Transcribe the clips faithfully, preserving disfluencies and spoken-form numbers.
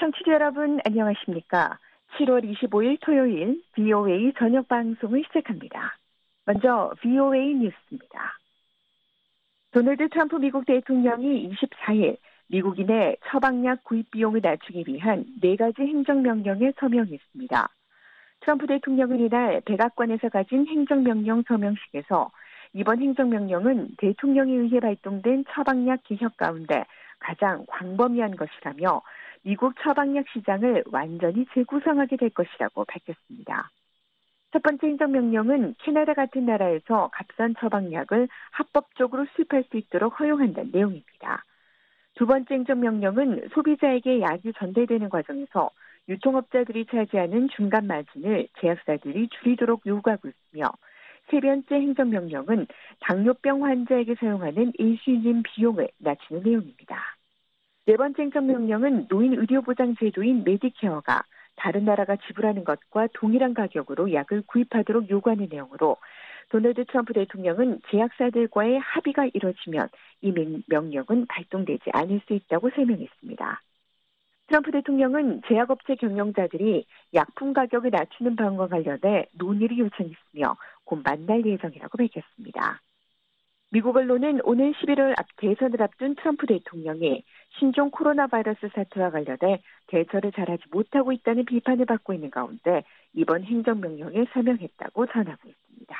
청취자 여러분 안녕하십니까? 칠월 이십오일 토요일 브이오에이 저녁 방송을 시작합니다. 먼저 브이오에이 뉴스입니다. 도널드 트럼프 미국 대통령이 이십사일 미국인의 처방약 구입 비용을 낮추기 위한 네 가지 행정명령에 서명했습니다. 트럼프 대통령은 이날 백악관에서 가진 행정명령 서명식에서 이번 행정명령은 대통령에 의해 발동된 처방약 개혁 가운데 가장 광범위한 것이라며 미국 처방약 시장을 완전히 재구성하게 될 것이라고 밝혔습니다. 첫 번째 행정명령은 캐나다 같은 나라에서 값싼 처방약을 합법적으로 수입할 수 있도록 허용한다는 내용입니다. 두 번째 행정명령은 소비자에게 약이 전달되는 과정에서 유통업자들이 차지하는 중간 마진을 제약사들이 줄이도록 요구하고 있으며 세 번째 행정명령은 당뇨병 환자에게 사용하는 인슐린 비용을 낮추는 내용입니다. 네 번째 행정명령은 노인 의료보장 제도인 메디케어가 다른 나라가 지불하는 것과 동일한 가격으로 약을 구입하도록 요구하는 내용으로 도널드 트럼프 대통령은 제약사들과의 합의가 이뤄지면 이 명령은 발동되지 않을 수 있다고 설명했습니다. 트럼프 대통령은 제약업체 경영자들이 약품 가격을 낮추는 방안과 관련해 논의를 요청했으며 곧 만날 예정이라고 밝혔습니다. 미국 언론은 오늘 십일월 대선을 앞둔 트럼프 대통령이 신종 코로나 바이러스 사태와 관련해 대처를 잘하지 못하고 있다는 비판을 받고 있는 가운데 이번 행정명령에 서명했다고 전하고 있습니다.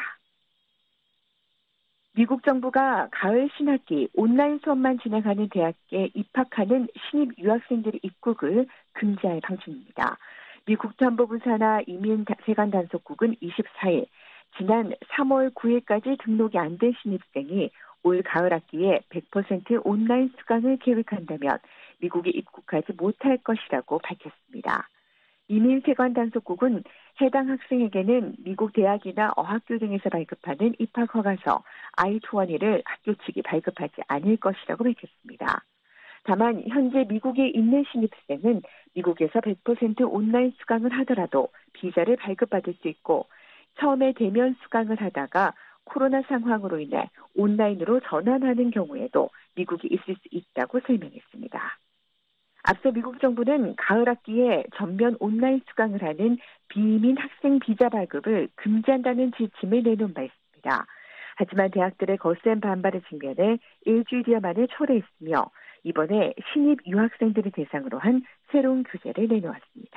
미국 정부가 가을 신학기 온라인 수업만 진행하는 대학에 입학하는 신입 유학생들의 입국을 금지할 방침입니다. 미 국토안보부 산하 이민세관단속국은 이십사일 지난 삼월 구일까지 등록이 안 된 신입생이 올 가을 학기에 백 퍼센트 온라인 수강을 계획한다면 미국에 입국하지 못할 것이라고 밝혔습니다. 이민세관단속국은 해당 학생에게는 미국 대학이나 어학교 등에서 발급하는 입학허가서 아이 이십일을 학교 측이 발급하지 않을 것이라고 밝혔습니다. 다만 현재 미국에 있는 신입생은 미국에서 백 퍼센트 온라인 수강을 하더라도 비자를 발급받을 수 있고 처음에 대면 수강을 하다가 코로나 상황으로 인해 온라인으로 전환하는 경우에도 미국에 있을 수 있다고 설명했습니다. 앞서 미국 정부는 가을 학기에 전면 온라인 수강을 하는 비이민 학생 비자 발급을 금지한다는 지침을 내놓은 바 있습니다. 하지만 대학들의 거센 반발을 직면해 일주일여 만에 철회했으며 이번에 신입 유학생들을 대상으로 한 새로운 규제를 내놓았습니다.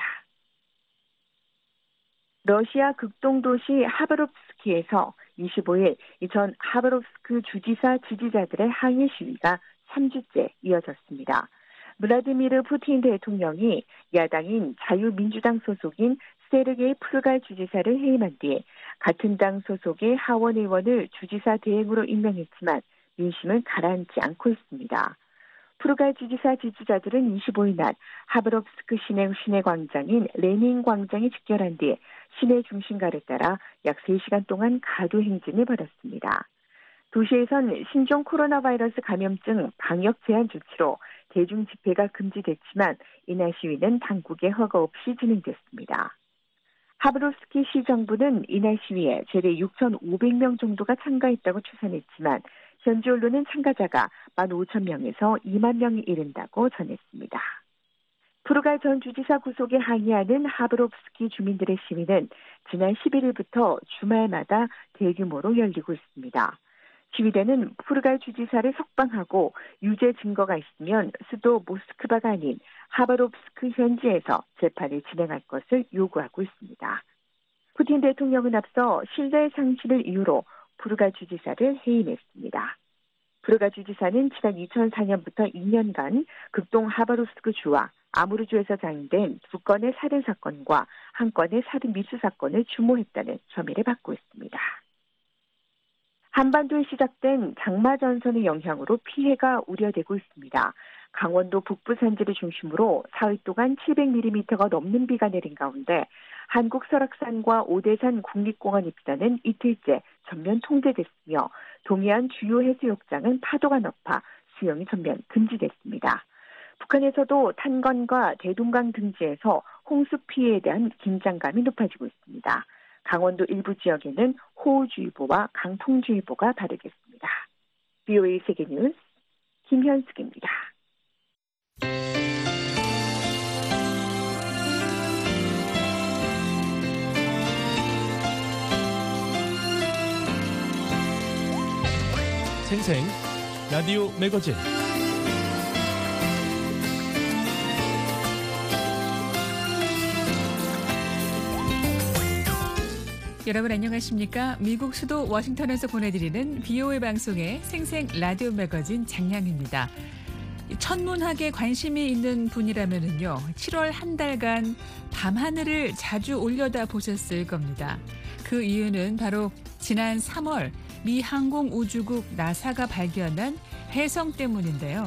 러시아 극동도시 하바롭스크에서 이십오일 전 하바롭스크 주지사 지지자들의 항의 시위가 삼 주째 이어졌습니다. 블라디미르 푸틴 대통령이 야당인 자유민주당 소속인 세르게이 프르갈 주지사를 해임한 뒤 같은 당 소속의 하원 의원을 주지사 대행으로 임명했지만 민심은 가라앉지 않고 있습니다. 프르갈 주지사 지지자들은 이십오일 낮 하바롭스크 시내, 시내 광장인 레닌 광장에 집결한 뒤 시내 중심가를 따라 약 세 시간 동안 가두 행진을 벌였습니다. 도시에선 신종 코로나 바이러스 감염증 방역 제한 조치로 대중 집회가 금지됐지만 이날 시위는 당국의 허가 없이 진행됐습니다. 하바롭스크 시 정부는 이날 시위에 최대 육천오백 명 정도가 참가했다고 추산했지만 현지 언론은 참가자가 만 오천 명에서 이만 명이 이른다고 전했습니다. 프르갈 전 주지사 구속에 항의하는 하바롭스크 주민들의 시위는 지난 십일일부터 주말마다 대규모로 열리고 있습니다. 시위대는 프르갈 주지사를 석방하고 유죄 증거가 있으면 수도 모스크바가 아닌 하바롭스크 현지에서 재판을 진행할 것을 요구하고 있습니다. 푸틴 대통령은 앞서 신뢰 상실을 이유로 프르갈 주지사를 해임했습니다. 프르갈 주지사는 지난 이천사년부터 이 년간 극동 하바롭스크 주와 아무르주에서 장인된 두 건의 살인 사건과 한 건의 살인 미수 사건을 주모했다는 혐의를 받고 있습니다. 한반도에 시작된 장마 전선의 영향으로 피해가 우려되고 있습니다. 강원도 북부 산지를 중심으로 사흘 동안 칠백 밀리미터가 넘는 비가 내린 가운데 한국 설악산과 오대산 국립공원 입산은 이틀째 전면 통제됐으며 동해안 주요 해수욕장은 파도가 높아 수영이 전면 금지됐습니다. 북한에서도 탄건과 대동강 등지에서 홍수 피해에 대한 긴장감이 높아지고 있습니다. 강원도 일부 지역에는 호우주의보와 강풍주의보가 발효됐습니다. 브이오에이 세계뉴스 김현숙입니다. 생생 라디오 매거진. 여러분 안녕하십니까? 미국 수도 워싱턴에서 보내드리는 비오에이 방송의 생생 라디오 매거진 장량입니다. 천문학에 관심이 있는 분이라면요, 칠월 한 달간 밤하늘을 자주 올려다 보셨을 겁니다. 그 이유는 바로 지난 삼월 미 항공우주국 나사가 발견한 혜성 때문인데요.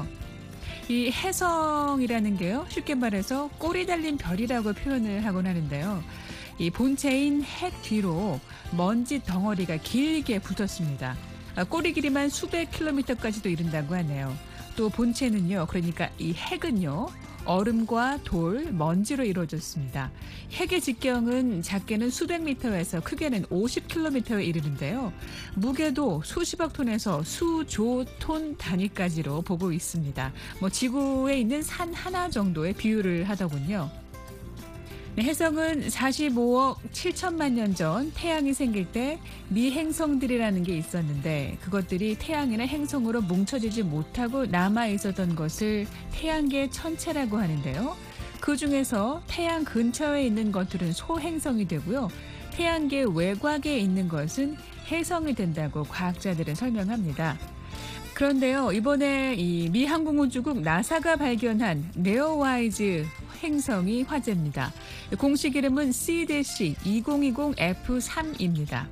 이 혜성이라는 게요, 쉽게 말해서 꼬리 달린 별이라고 표현을 하곤 하는데요. 이 본체인 핵 뒤로 먼지 덩어리가 길게 붙었습니다. 꼬리 길이만 수백 킬로미터까지도 이른다고 하네요. 또 본체는요, 그러니까 이 핵은요, 얼음과 돌, 먼지로 이루어졌습니다. 핵의 직경은 작게는 수백 미터에서 크게는 오십 킬로미터에 이르는데요. 무게도 수십억 톤에서 수조 톤 단위까지로 보고 있습니다. 뭐 지구에 있는 산 하나 정도의 비율을 하더군요. 네, 혜성은 사십오억 칠천만 년 전 태양이 생길 때 미행성들이라는 게 있었는데, 그것들이 태양이나 행성으로 뭉쳐지지 못하고 남아 있었던 것을 태양계 천체라고 하는데요. 그 중에서 태양 근처에 있는 것들은 소행성이 되고요. 태양계 외곽에 있는 것은 혜성이 된다고 과학자들은 설명합니다. 그런데요, 이번에 이 미 항공우주국 나사가 발견한 네오와이즈 행성이 화제입니다. 공식 이름은 씨 이공이공 에프 삼입니다.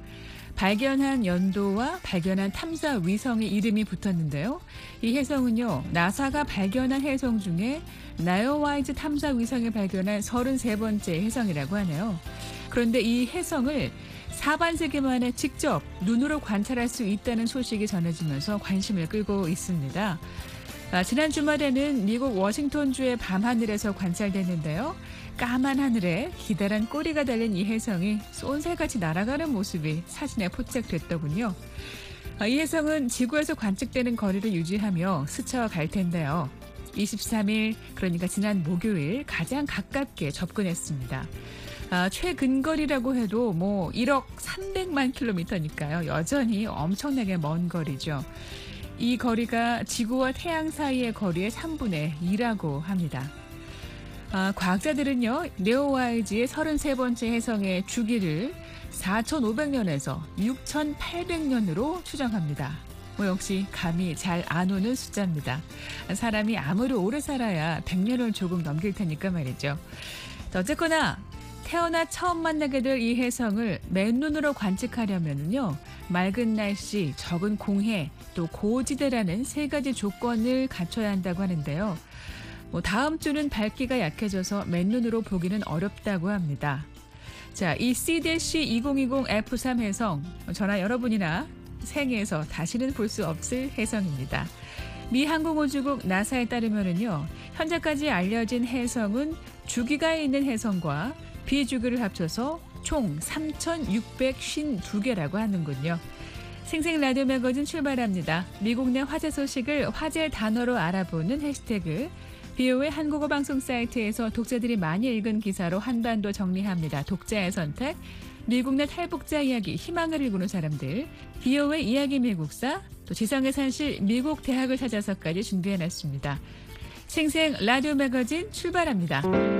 발견한 연도와 발견한 탐사 위성의 이름이 붙었는데요. 이 혜성은요, 나사가 발견한 혜성 중에 네오와이즈 탐사 위성이 발견한 서른세 번째 혜성이라고 하네요. 그런데 이 혜성을 사반세기 만에 직접 눈으로 관찰할 수 있다는 소식이 전해지면서 관심을 끌고 있습니다. 아, 지난 주말에는 미국 워싱턴주의 밤하늘에서 관찰됐는데요. 까만 하늘에 기다란 꼬리가 달린 이 혜성이 쏜새같이 날아가는 모습이 사진에 포착됐더군요. 아, 이 혜성은 지구에서 관측되는 거리를 유지하며 스쳐갈 텐데요. 이십삼일, 그러니까 지난 목요일 가장 가깝게 접근했습니다. 아, 최근거리라고 해도 뭐 일억 삼백만 킬로미터니까요. 여전히 엄청나게 먼 거리죠. 이 거리가 지구와 태양 사이의 거리의 삼분의 이라고 합니다. 아, 과학자들은요, 네오와이즈의 서른세 번째 혜성의 주기를 사천오백 년에서 육천팔백 년으로 추정합니다. 뭐 역시 감이 잘 안 오는 숫자입니다. 사람이 아무리 오래 살아야 백 년을 조금 넘길 테니까 말이죠. 어쨌거나 태어나 처음 만나게 될 이 혜성을 맨눈으로 관측하려면요, 맑은 날씨, 적은 공해, 또 고지대라는 세 가지 조건을 갖춰야 한다고 하는데요. 뭐 다음 주는 밝기가 약해져서 맨눈으로 보기는 어렵다고 합니다. 자, 이 씨 이공이공 에프 삼 혜성, 저나 여러분이나 생애에서 다시는 볼 수 없을 혜성입니다. 미 항공우주국 나사에 따르면은요, 현재까지 알려진 혜성은 주기가 있는 혜성과 비주기를 합쳐서 총 삼천육백오십이 개라고 하는군요. 생생 라디오 매거진 출발합니다. 미국 내 화제 소식을 화제 단어로 알아보는 해시태그, 비오에이 한국어 방송 사이트에서 독자들이 많이 읽은 기사로 한반도 정리합니다. 독자의 선택, 미국 내 탈북자 이야기, 희망을 일구는 사람들, 비오에이 이야기 미국사, 또 지성의 산실 미국 대학을 찾아서까지 준비해놨습니다. 생생 라디오 매거진 출발합니다.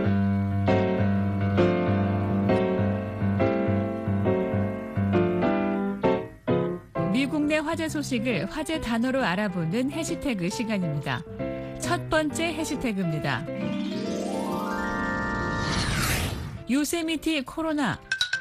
미국 내 화제 소식을 화제 단어로 알아보는 해시태그 시간입니다. 첫 번째 해시태그입니다. 요세미티 코로나.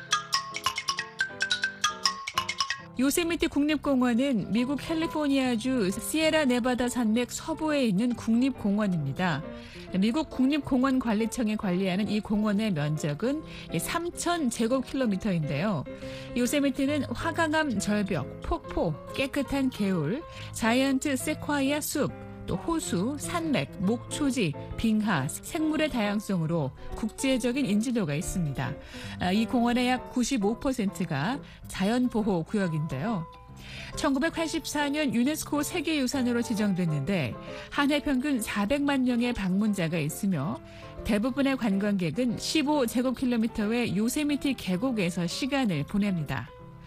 요세미티 국립공원은 미국 캘리포니아주 시에라 네바다 산맥 서부에 있는 국립공원입니다. 미국 국립공원관리청이 관리하는 이 공원의 면적은 삼천 제곱킬로미터인데요. 요세미티는 화강암 절벽, 폭포, 깨끗한 개울, 자이언트 세콰이아 숲, 또 호수, 산맥, 목초지, 빙하, 생물의 다양성으로 국제적인 인지도가 있습니다. 이 공원의 약 구십오 퍼센트가 자연보호구역인데요. 천구백팔십사 년 유네스코 세계유산으로 지정됐는데 한 해 평균 사백만 명의 방문자가 있으며 대부분의 관광객은 십오 제곱킬로미터의 요세미티 계곡에서 시간을 보냅니다.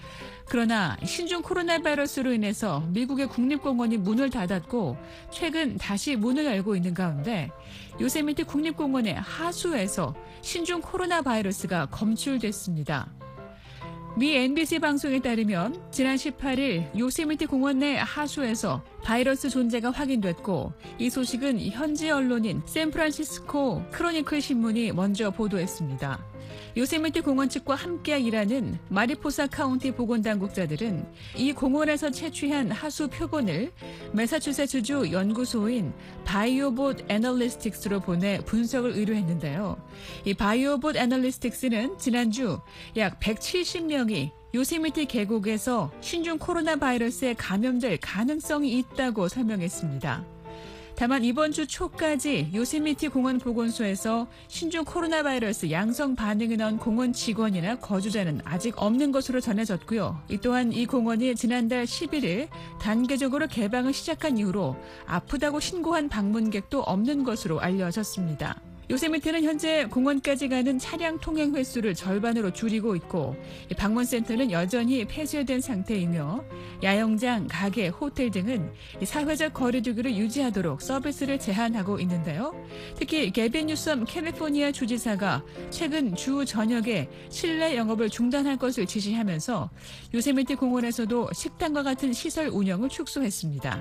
그러나 신종 코로나 바이러스로 인해서 미국의 국립공원이 문을 닫았고 최근 다시 문을 열고 있는 가운데 요세미티 국립공원의 하수에서 신종 코로나 바이러스가 검출됐습니다. 미 엔비씨 방송에 따르면 지난 십팔 일 요세미티 공원 내 하수에서 바이러스 존재가 확인됐고 이 소식은 현지 언론인 샌프란시스코 크로니클 신문이 먼저 보도했습니다. 요세미티 공원 측과 함께 일하는 마리포사 카운티 보건당국자들은 이 공원에서 채취한 하수 표본을 매사추세츠주 연구소인 바이오봇 애널리스틱스로 보내 분석을 의뢰했는데요. 이 바이오봇 애널리스틱스는 지난주 약 백칠십 명이 요세미티 계곡에서 신종 코로나 바이러스에 감염될 가능성이 있다고 설명했습니다. 다만 이번 주 초까지 요세미티 공원 보건소에서 신종 코로나 바이러스 양성 반응이 나온 공원 직원이나 거주자는 아직 없는 것으로 전해졌고요. 이 또한 이 공원이 지난달 십일 일 단계적으로 개방을 시작한 이후로 아프다고 신고한 방문객도 없는 것으로 알려졌습니다. 요세미티는 현재 공원까지 가는 차량 통행 횟수를 절반으로 줄이고 있고 방문센터는 여전히 폐쇄된 상태이며 야영장, 가게, 호텔 등은 사회적 거리두기를 유지하도록 서비스를 제한하고 있는데요. 특히 게빈 뉴섬 캘리포니아 주지사가 최근 주 저녁에 실내 영업을 중단할 것을 지시하면서 요세미티 공원에서도 식당과 같은 시설 운영을 축소했습니다.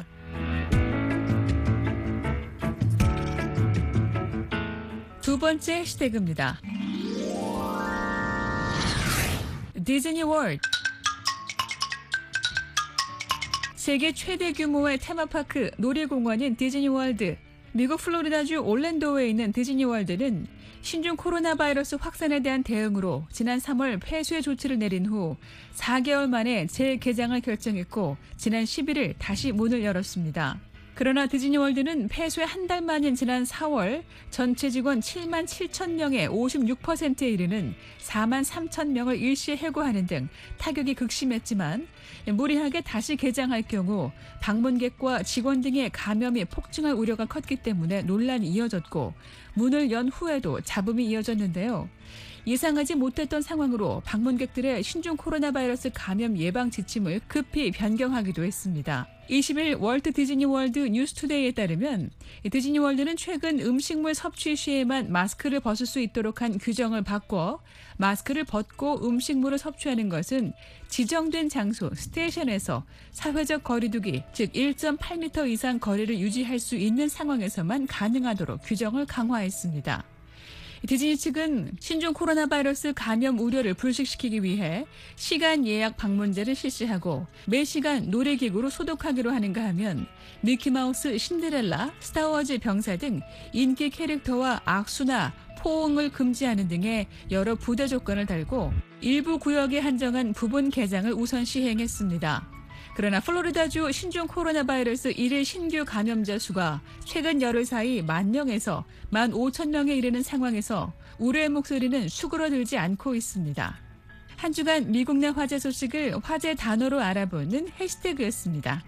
두 번째 해시태그입니다. 디즈니 월드. 세계 최대 규모의 테마파크 놀이공원인 디즈니 월드. 미국 플로리다주 올랜도에 있는 디즈니 월드는 신종 코로나 바이러스 확산에 대한 대응으로 지난 삼월 폐쇄 조치를 내린 후 사 개월 만에 재개장을 결정했고 지난 십일 일 다시 문을 열었습니다. 그러나 디즈니월드는 폐쇄 한 달 만인 지난 사월 전체 직원 칠만 칠천 명의 오십육 퍼센트에 이르는 사만 삼천 명을 일시에 해고하는 등 타격이 극심했지만 무리하게 다시 개장할 경우 방문객과 직원 등의 감염이 폭증할 우려가 컸기 때문에 논란이 이어졌고 문을 연 후에도 잡음이 이어졌는데요. 예상하지 못했던 상황으로 방문객들의 신종 코로나 바이러스 감염 예방 지침을 급히 변경하기도 했습니다. 이십 일 월트 디즈니월드 뉴스투데이에 따르면 디즈니월드는 최근 음식물 섭취 시에만 마스크를 벗을 수 있도록 한 규정을 바꿔 마스크를 벗고 음식물을 섭취하는 것은 지정된 장소 스테이션에서 사회적 거리두기, 즉 일 점 팔 미터 이상 거리를 유지할 수 있는 상황에서만 가능하도록 규정을 강화했습니다. 디즈니 측은 신종 코로나 바이러스 감염 우려를 불식시키기 위해 시간 예약 방문제를 실시하고 매 시간 놀이기구로 소독하기로 하는가 하면 미키마우스, 신데렐라, 스타워즈 병사 등 인기 캐릭터와 악수나 포옹을 금지하는 등의 여러 부대 조건을 달고 일부 구역에 한정한 부분 개장을 우선 시행했습니다. 그러나 플로리다주 신종 코로나 바이러스 일일 신규 감염자 수가 최근 열흘 사이 만 명에서 만 오천 명에 이르는 상황에서 우려의 목소리는 수그러들지 않고 있습니다. 한 주간 미국 내 화제 소식을 화제 단어로 알아보는 해시태그였습니다.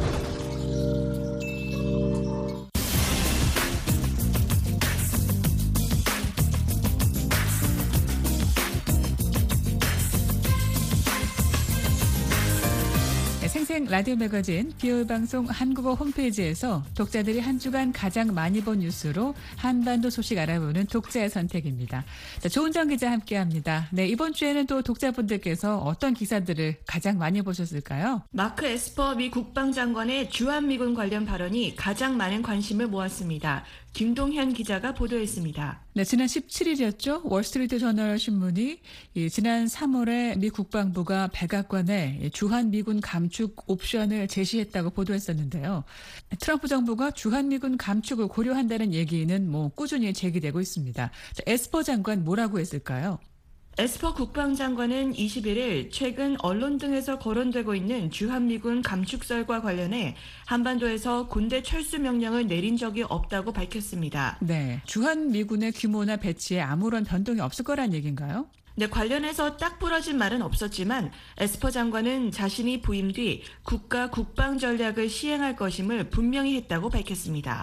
생생 라디오 매거진 비오의 방송 한국어 홈페이지에서 독자들이 한 주간 가장 많이 본 뉴스로 한반도 소식 알아보는 독자의 선택입니다. 자, 조은정 기자 함께합니다. 네, 이번 주에는 또 독자분들께서 어떤 기사들을 가장 많이 보셨을까요? 마크 에스퍼 미 국방장관의 주한미군 관련 발언이 가장 많은 관심을 모았습니다. 김동현 기자가 보도했습니다. 네, 지난 십칠 일이었죠. 월스트리트 저널 신문이 이, 지난 삼월에 미 국방부가 백악관에 주한미군 감축 옵션을 제시했다고 보도했었는데요. 트럼프 정부가 주한미군 감축을 고려한다는 얘기는 뭐 꾸준히 제기되고 있습니다. 자, 에스퍼 장관 뭐라고 했을까요? 에스퍼 국방장관은 이십일 일 최근 언론 등에서 거론되고 있는 주한미군 감축설과 관련해 한반도에서 군대 철수 명령을 내린 적이 없다고 밝혔습니다. 네, 주한미군의 규모나 배치에 아무런 변동이 없을 거란 얘기인가요? 네, 관련해서 딱 부러진 말은 없었지만 에스퍼 장관은 자신이 부임 뒤 국가 국방 전략을 시행할 것임을 분명히 했다고 밝혔습니다.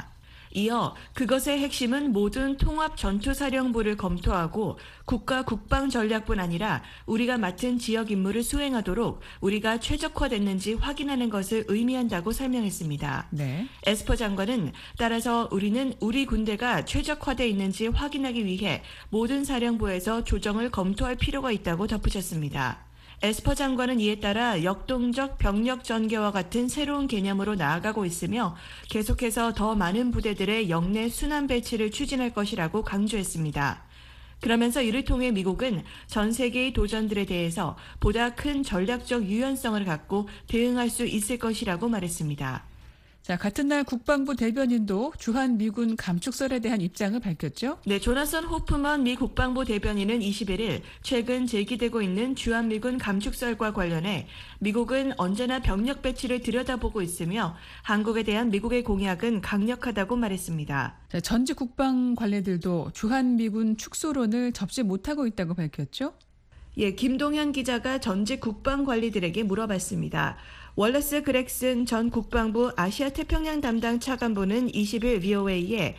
이어 그것의 핵심은 모든 통합 전투사령부를 검토하고 국가 국방 전략뿐 아니라 우리가 맡은 지역 임무를 수행하도록 우리가 최적화됐는지 확인하는 것을 의미한다고 설명했습니다. 네. 에스퍼 장관은 따라서 우리는 우리 군대가 최적화돼 있는지 확인하기 위해 모든 사령부에서 조정을 검토할 필요가 있다고 덧붙였습니다. 에스퍼 장관은 이에 따라 역동적 병력 전개와 같은 새로운 개념으로 나아가고 있으며 계속해서 더 많은 부대들의 영내 순환 배치를 추진할 것이라고 강조했습니다. 그러면서 이를 통해 미국은 전 세계의 도전들에 대해서 보다 큰 전략적 유연성을 갖고 대응할 수 있을 것이라고 말했습니다. 자, 같은 날 국방부 대변인도 주한 미군 감축설에 대한 입장을 밝혔죠? 네, 조나선 호프먼 미 국방부 대변인은 이십일일 최근 제기되고 있는 주한 미군 감축설과 관련해 미국은 언제나 병력 배치를 들여다보고 있으며 한국에 대한 미국의 공약은 강력하다고 말했습니다. 자, 전직 국방 관리들도 주한 미군 축소론을 접지 못하고 있다고 밝혔죠? 예, 김동현 기자가 전직 국방 관리들에게 물어봤습니다. 월러스 그렉슨 전 국방부 아시아 태평양 담당 차관보는 이십일 브이오에이에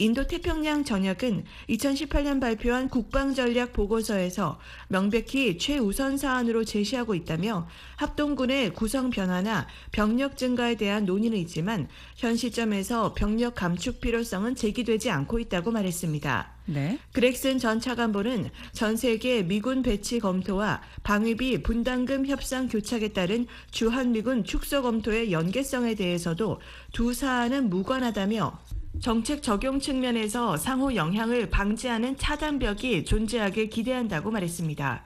인도태평양 전역은 이천십팔 년 발표한 국방전략 보고서에서 명백히 최우선 사안으로 제시하고 있다며 합동군의 구성 변화나 병력 증가에 대한 논의는 있지만 현 시점에서 병력 감축 필요성은 제기되지 않고 있다고 말했습니다. 네. 그렉슨 전 차관보는 전 세계 미군 배치 검토와 방위비 분담금 협상 교착에 따른 주한미군 축소 검토의 연계성에 대해서도 두 사안은 무관하다며 정책 적용 측면에서 상호 영향을 방지하는 차단벽이 존재하길 기대한다고 말했습니다.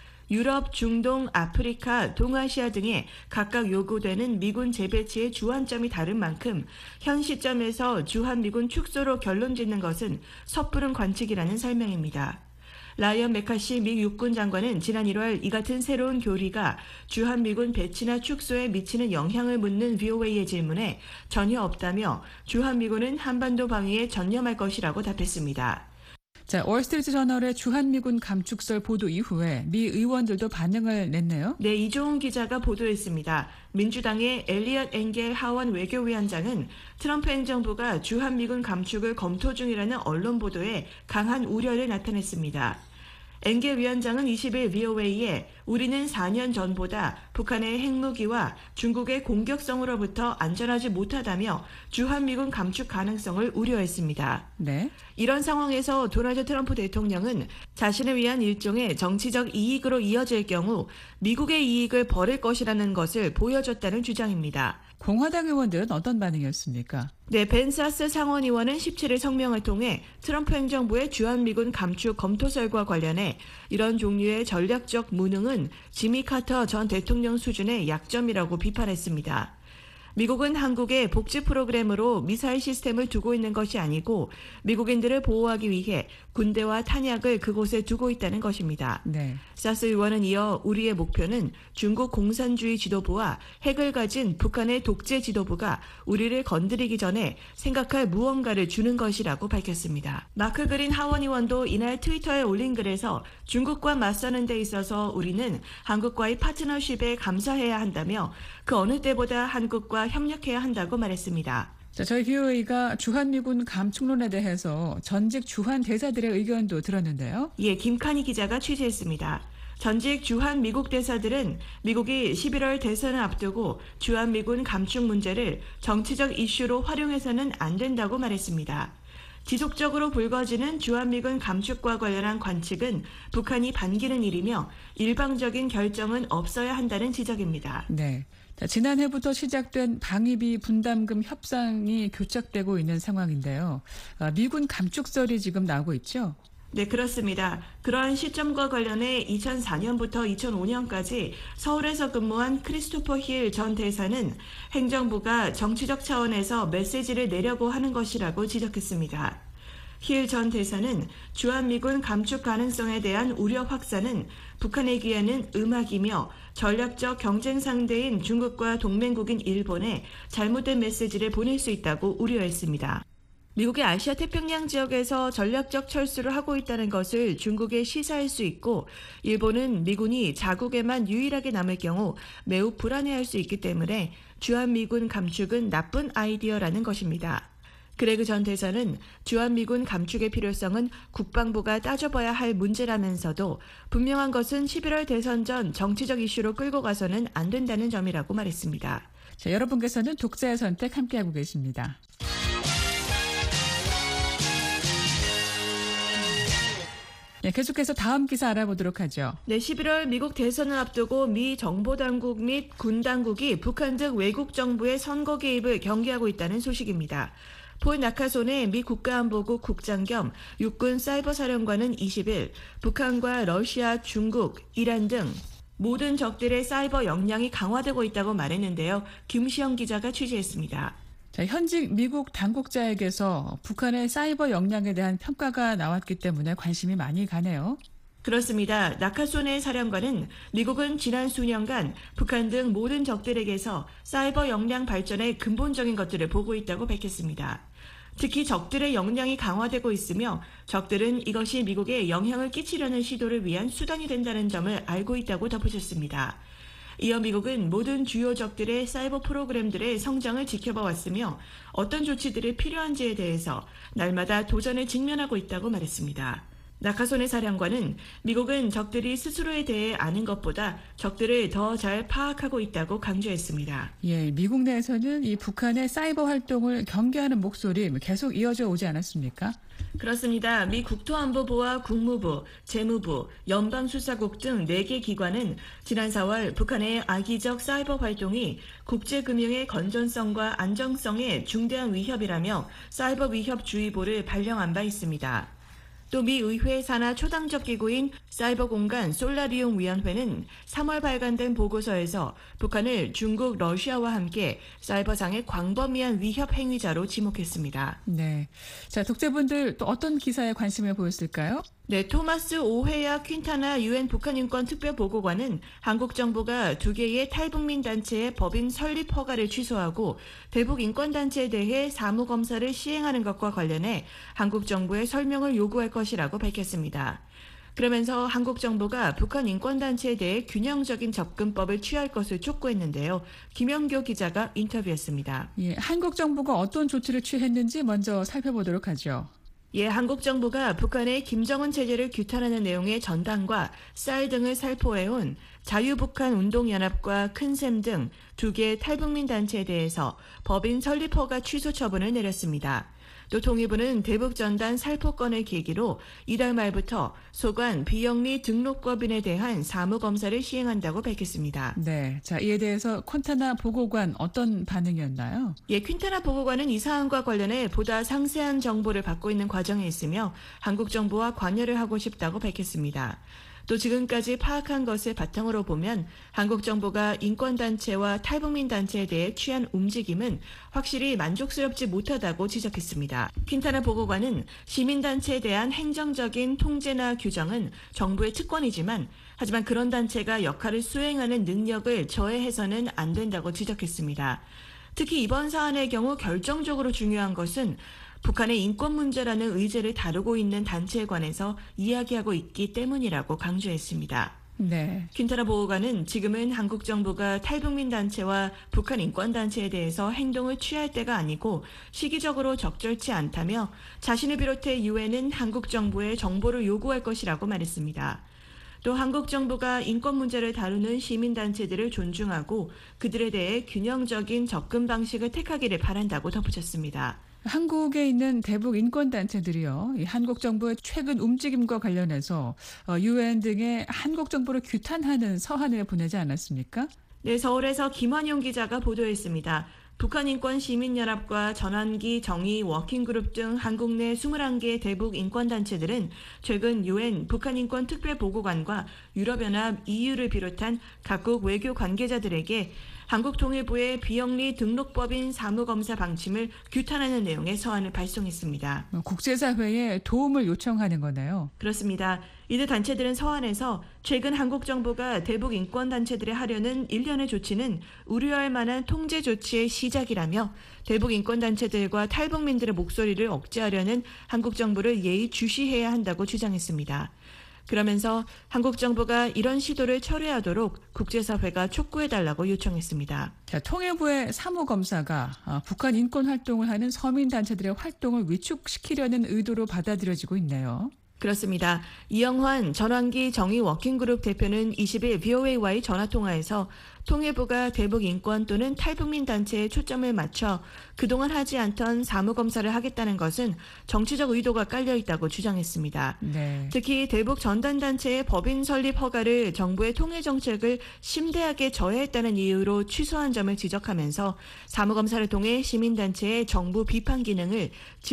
유럽, 중동, 아프리카, 동아시아 등에 각각 요구되는 미군 재배치의 주안점이 다른 만큼 현 시점에서 주한미군 축소로 결론짓는 것은 섣부른 관측이라는 설명입니다. 라이언 메카시 미 육군 장관은 지난 일월 이 같은 새로운 교리가 주한미군 배치나 축소에 미치는 영향을 묻는 브이오에이의 질문에 전혀 없다며 주한미군은 한반도 방위에 전념할 것이라고 답했습니다. 자, 월스트리트 저널의 주한미군 감축설 보도 이후에 미 의원들도 반응을 냈네요. 네, 이종훈 기자가 보도했습니다. 민주당의 엘리엇 엔겔 하원 외교위원장은 트럼프 행정부가 주한미군 감축을 검토 중이라는 언론 보도에 강한 우려를 나타냈습니다. 엔겔 위원장은 이십일 브이오에이에 우리는 사 년 전보다 북한의 핵무기와 중국의 공격성으로부터 안전하지 못하다며 주한미군 감축 가능성을 우려했습니다. 네. 이런 상황에서 도널드 트럼프 대통령은 자신을 위한 일종의 정치적 이익으로 이어질 경우 미국의 이익을 버릴 것이라는 것을 보여줬다는 주장입니다. 공화당 의원들은 어떤 반응이었습니까? 네, 벤 사스 상원의원은 십칠일 성명을 통해 트럼프 행정부의 주한미군 감축 검토설과 관련해 이런 종류의 전략적 무능은 지미 카터 전 대통령 수준의 약점이라고 비판했습니다. 미국은 한국에 복지 프로그램으로 미사일 시스템을 두고 있는 것이 아니고 미국인들을 보호하기 위해 군대와 탄약을 그곳에 두고 있다는 것입니다. 네. 사스 의원은 이어 우리의 목표는 중국 공산주의 지도부와 핵을 가진 북한의 독재 지도부가 우리를 건드리기 전에 생각할 무언가를 주는 것이라고 밝혔습니다. 마크 그린 하원 의원도 이날 트위터에 올린 글에서 중국과 맞서는 데 있어서 우리는 한국과의 파트너십에 감사해야 한다며 그 어느 때보다 한국과 협력해야 한다고 말했습니다. 자, 저희 브이오에이가 주한미군 감축론에 대해서 전직 주한 대사들의 의견도 들었는데요. 예, 김칸희 기자가 취재했습니다. 전직 주한 미국 대사들은 미국이 십일월 대선을 앞두고 주한미군 감축 문제를 정치적 이슈로 활용해서는 안 된다고 말했습니다. 지속적으로 불거지는 주한미군 감축과 관련한 관측은 북한이 반기는 일이며 일방적인 결정은 없어야 한다는 지적입니다. 네. 자, 지난해부터 시작된 방위비 분담금 협상이 교착되고 있는 상황인데요. 아, 미군 감축설이 지금 나오고 있죠? 네, 그렇습니다. 그러한 시점과 관련해 이천사 년부터 이천오 년까지 서울에서 근무한 크리스토퍼 힐 전 대사는 행정부가 정치적 차원에서 메시지를 내려고 하는 것이라고 지적했습니다. 힐 전 대사는 주한미군 감축 가능성에 대한 우려 확산은 북한에게는 음악이며 전략적 경쟁 상대인 중국과 동맹국인 일본에 잘못된 메시지를 보낼 수 있다고 우려했습니다. 미국이 아시아 태평양 지역에서 전략적 철수를 하고 있다는 것을 중국에 시사할 수 있고 일본은 미군이 자국에만 유일하게 남을 경우 매우 불안해할 수 있기 때문에 주한미군 감축은 나쁜 아이디어라는 것입니다. 그레그 전 대사는 주한미군 감축의 필요성은 국방부가 따져봐야 할 문제라면서도 분명한 것은 십일월 대선 전 정치적 이슈로 끌고 가서는 안 된다는 점이라고 말했습니다. 자, 여러분께서는 독자의 선택 함께하고 계십니다. 네, 계속해서 다음 기사 알아보도록 하죠. 네, 십일월 미국 대선을 앞두고 미 정보당국 및 군당국이 북한 등 외국 정부의 선거 개입을 경계하고 있다는 소식입니다. 폴 나카손의 미 국가안보국 국장 겸 육군 사이버 사령관은 이십 일 북한과 러시아, 중국, 이란 등 모든 적들의 사이버 역량이 강화되고 있다고 말했는데요. 김시영 기자가 취재했습니다. 자, 현직 미국 당국자에게서 북한의 사이버 역량에 대한 평가가 나왔기 때문에 관심이 많이 가네요. 그렇습니다. 나카소네 사령관은 미국은 지난 수년간 북한 등 모든 적들에게서 사이버 역량 발전의 근본적인 것들을 보고 있다고 밝혔습니다. 특히 적들의 역량이 강화되고 있으며 적들은 이것이 미국에 영향을 끼치려는 시도를 위한 수단이 된다는 점을 알고 있다고 덧붙였습니다. 이어 미국은 모든 주요 적들의 사이버 프로그램들의 성장을 지켜봐 왔으며 어떤 조치들이 필요한지에 대해서 날마다 도전에 직면하고 있다고 말했습니다. 나카소네 사령관은 미국은 적들이 스스로에 대해 아는 것보다 적들을 더 잘 파악하고 있다고 강조했습니다. 예, 미국 내에서는 이 북한의 사이버 활동을 경계하는 목소리 계속 이어져 오지 않았습니까? 그렇습니다. 미 국토안보부와 국무부, 재무부, 연방수사국 등 네 개 기관은 지난 사월 북한의 악의적 사이버 활동이 국제금융의 건전성과 안정성에 중대한 위협이라며 사이버 위협 주의보를 발령한 바 있습니다. 또 미 의회 산하 초당적 기구인 사이버 공간 솔라리움 위원회는 삼월 발간된 보고서에서 북한을 중국, 러시아와 함께 사이버상의 광범위한 위협 행위자로 지목했습니다. 네. 자, 독자분들 또 어떤 기사에 관심을 보였을까요? 네, 토마스 오헤야 퀸타나 유엔 북한인권 특별보고관은 한국 정부가 두 개의 탈북민 단체의 법인 설립 허가를 취소하고 대북 인권단체에 대해 사무검사를 시행하는 것과 관련해 한국 정부에 설명을 요구할 것이라고 밝혔습니다. 그러면서 한국 정부가 북한 인권단체에 대해 균형적인 접근법을 취할 것을 촉구했는데요. 김영교 기자가 인터뷰했습니다. 예, 한국 정부가 어떤 조치를 취했는지 먼저 살펴보도록 하죠. 예, 한국 정부가 북한의 김정은 체제를 규탄하는 내용의 전단과 쌀 등을 살포해온 자유북한 운동연합과 큰샘 등 두 개의 탈북민 단체에 대해서 법인 설립 허가 취소 처분을 내렸습니다. 또 통일부는 대북 전단 살포 건을 계기로 이달 말부터 소관 비영리 등록법인에 대한 사무검사를 시행한다고 밝혔습니다. 네, 자, 이에 대해서 콘타나 보고관 어떤 반응이었나요? 예, 퀸타나 보고관은 이 사안과 관련해 보다 상세한 정보를 받고 있는 과정에 있으며 한국 정부와 관여를 하고 싶다고 밝혔습니다. 또 지금까지 파악한 것을 바탕으로 보면 한국 정부가 인권단체와 탈북민 단체에 대해 취한 움직임은 확실히 만족스럽지 못하다고 지적했습니다. 퀸타나 보고관은 시민단체에 대한 행정적인 통제나 규정은 정부의 특권이지만 하지만 그런 단체가 역할을 수행하는 능력을 저해해서는 안 된다고 지적했습니다. 특히 이번 사안의 경우 결정적으로 중요한 것은 북한의 인권 문제라는 의제를 다루고 있는 단체에 관해서 이야기하고 있기 때문이라고 강조했습니다. 네. 퀸타나 보고관은 지금은 한국 정부가 탈북민 단체와 북한 인권 단체에 대해서 행동을 취할 때가 아니고 시기적으로 적절치 않다며 자신을 비롯해 유엔은 한국 정부에 정보를 요구할 것이라고 말했습니다. 또 한국 정부가 인권 문제를 다루는 시민단체들을 존중하고 그들에 대해 균형적인 접근 방식을 택하기를 바란다고 덧붙였습니다. 한국에 있는 대북 인권단체들이요, 이 한국 정부의 최근 움직임과 관련해서 유엔 등의 한국 정부를 규탄하는 서한을 보내지 않았습니까? 네, 서울에서 김환용 기자가 보도했습니다. 북한인권시민연합과 전환기 정의 워킹그룹 등 한국 내 이십일 개 대북 인권단체들은 최근 유엔 북한인권 특별보고관과 유럽연합 이유를 비롯한 각국 외교 관계자들에게 한국 통일부의 비영리 등록법인 사무검사 방침을 규탄하는 내용의 서한을 발송했습니다. 국제사회에 도움을 요청하는 거네요. 그렇습니다. 이들 단체들은 서한에서 최근 한국 정부가 대북 인권단체들에 하려는 일련의 조치는 우려할 만한 통제 조치의 시작이라며 대북 인권단체들과 탈북민들의 목소리를 억제하려는 한국 정부를 예의주시해야 한다고 주장했습니다. 그러면서 한국 정부가 이런 시도를 철회하도록 국제사회가 촉구해달라고 요청했습니다. 자, 통일부의 사무검사가 어, 북한 인권 활동을 하는 서민단체들의 활동을 위축시키려는 의도로 받아들여지고 있네요. 그렇습니다. 이영환 전환기 정의 워킹그룹 대표는 이십 일 브이오에이와의 전화통화에서 통일부가 대북 인권 또는 탈북민 단체에 초점을 맞춰 그동안 하지 않던 사무검사를 하겠다는 것은 정치적 의도가 깔려 있다고 주장했습니다. 네. 특히 대북 전단단체의 법인 설립 허가를 정부의 통일 정책을 심대하게 저해했다는 이유로 취소한 점을 지적하면서 사무검사를 통해 시민단체의 정부 비판 기능을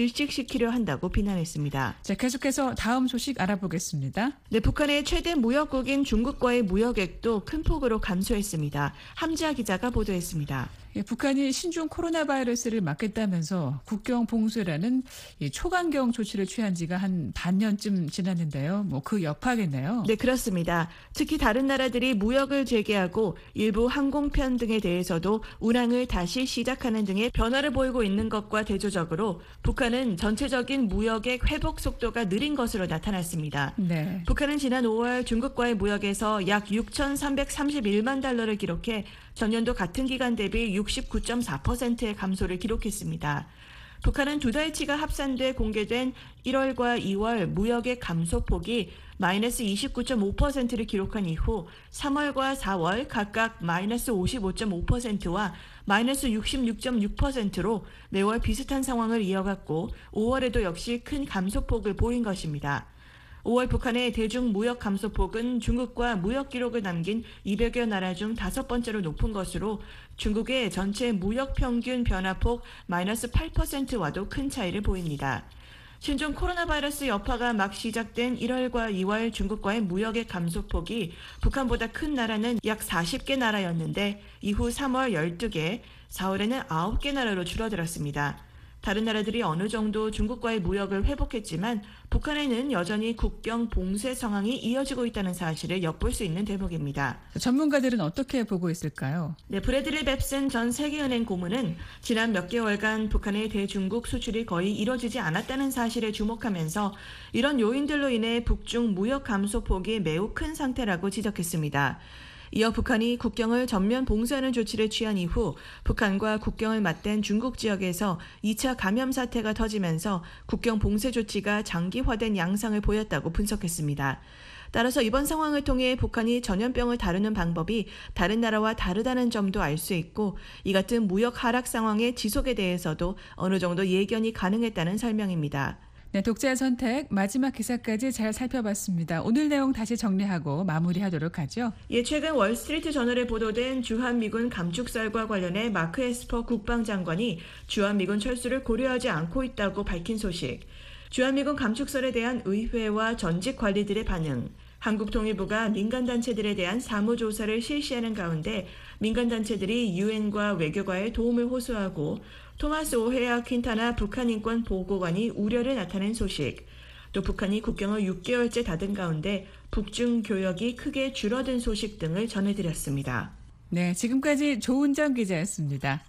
질식시키려 한다고 비난했습니다. 자, 계속해서 다음 소식 알아보겠습니다. 네, 북한의 최대 무역국인 중국과의 무역액도 큰 폭으로 감소했습니다. 함지아 기자가 보도했습니다. 예, 북한이 신종 코로나 바이러스를 막겠다면서 국경 봉쇄라는 이 초강경 조치를 취한 지가 한 반년쯤 지났는데요. 뭐 그 여파겠네요. 네, 그렇습니다. 특히 다른 나라들이 무역을 재개하고 일부 항공편 등에 대해서도 운항을 다시 시작하는 등의 변화를 보이고 있는 것과 대조적으로 북한은 전체적인 무역의 회복 속도가 느린 것으로 나타났습니다. 네. 북한은 지난 오월 중국과의 무역에서 약 육천삼백삼십일만 달러를 기록해 전년도 같은 기간 대비 육십구 점 사 퍼센트의 감소를 기록했습니다. 북한은 두 달치가 합산돼 공개된 일월과 이월 무역의 감소폭이 마이너스 이십구 점 오 퍼센트를 기록한 이후 삼월과 사월 각각 마이너스 오십오 점 오 퍼센트와 마이너스 육십육 점 육 퍼센트로 매월 비슷한 상황을 이어갔고 오월에도 역시 큰 감소폭을 보인 것입니다. 오월 북한의 대중 무역 감소폭은 중국과 무역 기록을 남긴 이백여 나라 중 다섯 번째로 높은 것으로 중국의 전체 무역 평균 변화폭 마이너스 팔 퍼센트와도 큰 차이를 보입니다. 신종 코로나 바이러스 여파가 막 시작된 일월과 이월 중국과의 무역의 감소폭이 북한보다 큰 나라는 약 사십 개 나라였는데 이후 삼월 열두 개, 사월에는 아홉 개 나라로 줄어들었습니다. 다른 나라들이 어느 정도 중국과의 무역을 회복했지만 북한에는 여전히 국경 봉쇄 상황이 이어지고 있다는 사실을 엿볼 수 있는 대목입니다. 전문가들은 어떻게 보고 있을까요? 네, 브래들리 뱁슨 전 세계은행 고문은 지난 몇 개월간 북한의 대중국 수출이 거의 이뤄지지 않았다는 사실에 주목하면서 이런 요인들로 인해 북중 무역 감소폭이 매우 큰 상태라고 지적했습니다. 이어 북한이 국경을 전면 봉쇄하는 조치를 취한 이후 북한과 국경을 맞댄 중국 지역에서 이 차 감염 사태가 터지면서 국경 봉쇄 조치가 장기화된 양상을 보였다고 분석했습니다. 따라서 이번 상황을 통해 북한이 전염병을 다루는 방법이 다른 나라와 다르다는 점도 알 수 있고 이 같은 무역 하락 상황의 지속에 대해서도 어느 정도 예견이 가능했다는 설명입니다. 네, 독자의 선택 마지막 기사까지 잘 살펴봤습니다. 오늘 내용 다시 정리하고 마무리하도록 하죠. 예, 최근 월스트리트 저널에 보도된 주한미군 감축설과 관련해 마크 에스퍼 국방장관이 주한미군 철수를 고려하지 않고 있다고 밝힌 소식, 주한미군 감축설에 대한 의회와 전직 관리들의 반응, 한국 통일부가 민간단체들에 대한 사무조사를 실시하는 가운데 민간단체들이 유엔과 외교가의 도움을 호소하고 토마스 오헤아 퀸타나 북한 인권 보고관이 우려를 나타낸 소식, 또 북한이 국경을 육 개월째 닫은 가운데 북중 교역이 크게 줄어든 소식 등을 전해드렸습니다. 네, 지금까지 조은정 기자였습니다.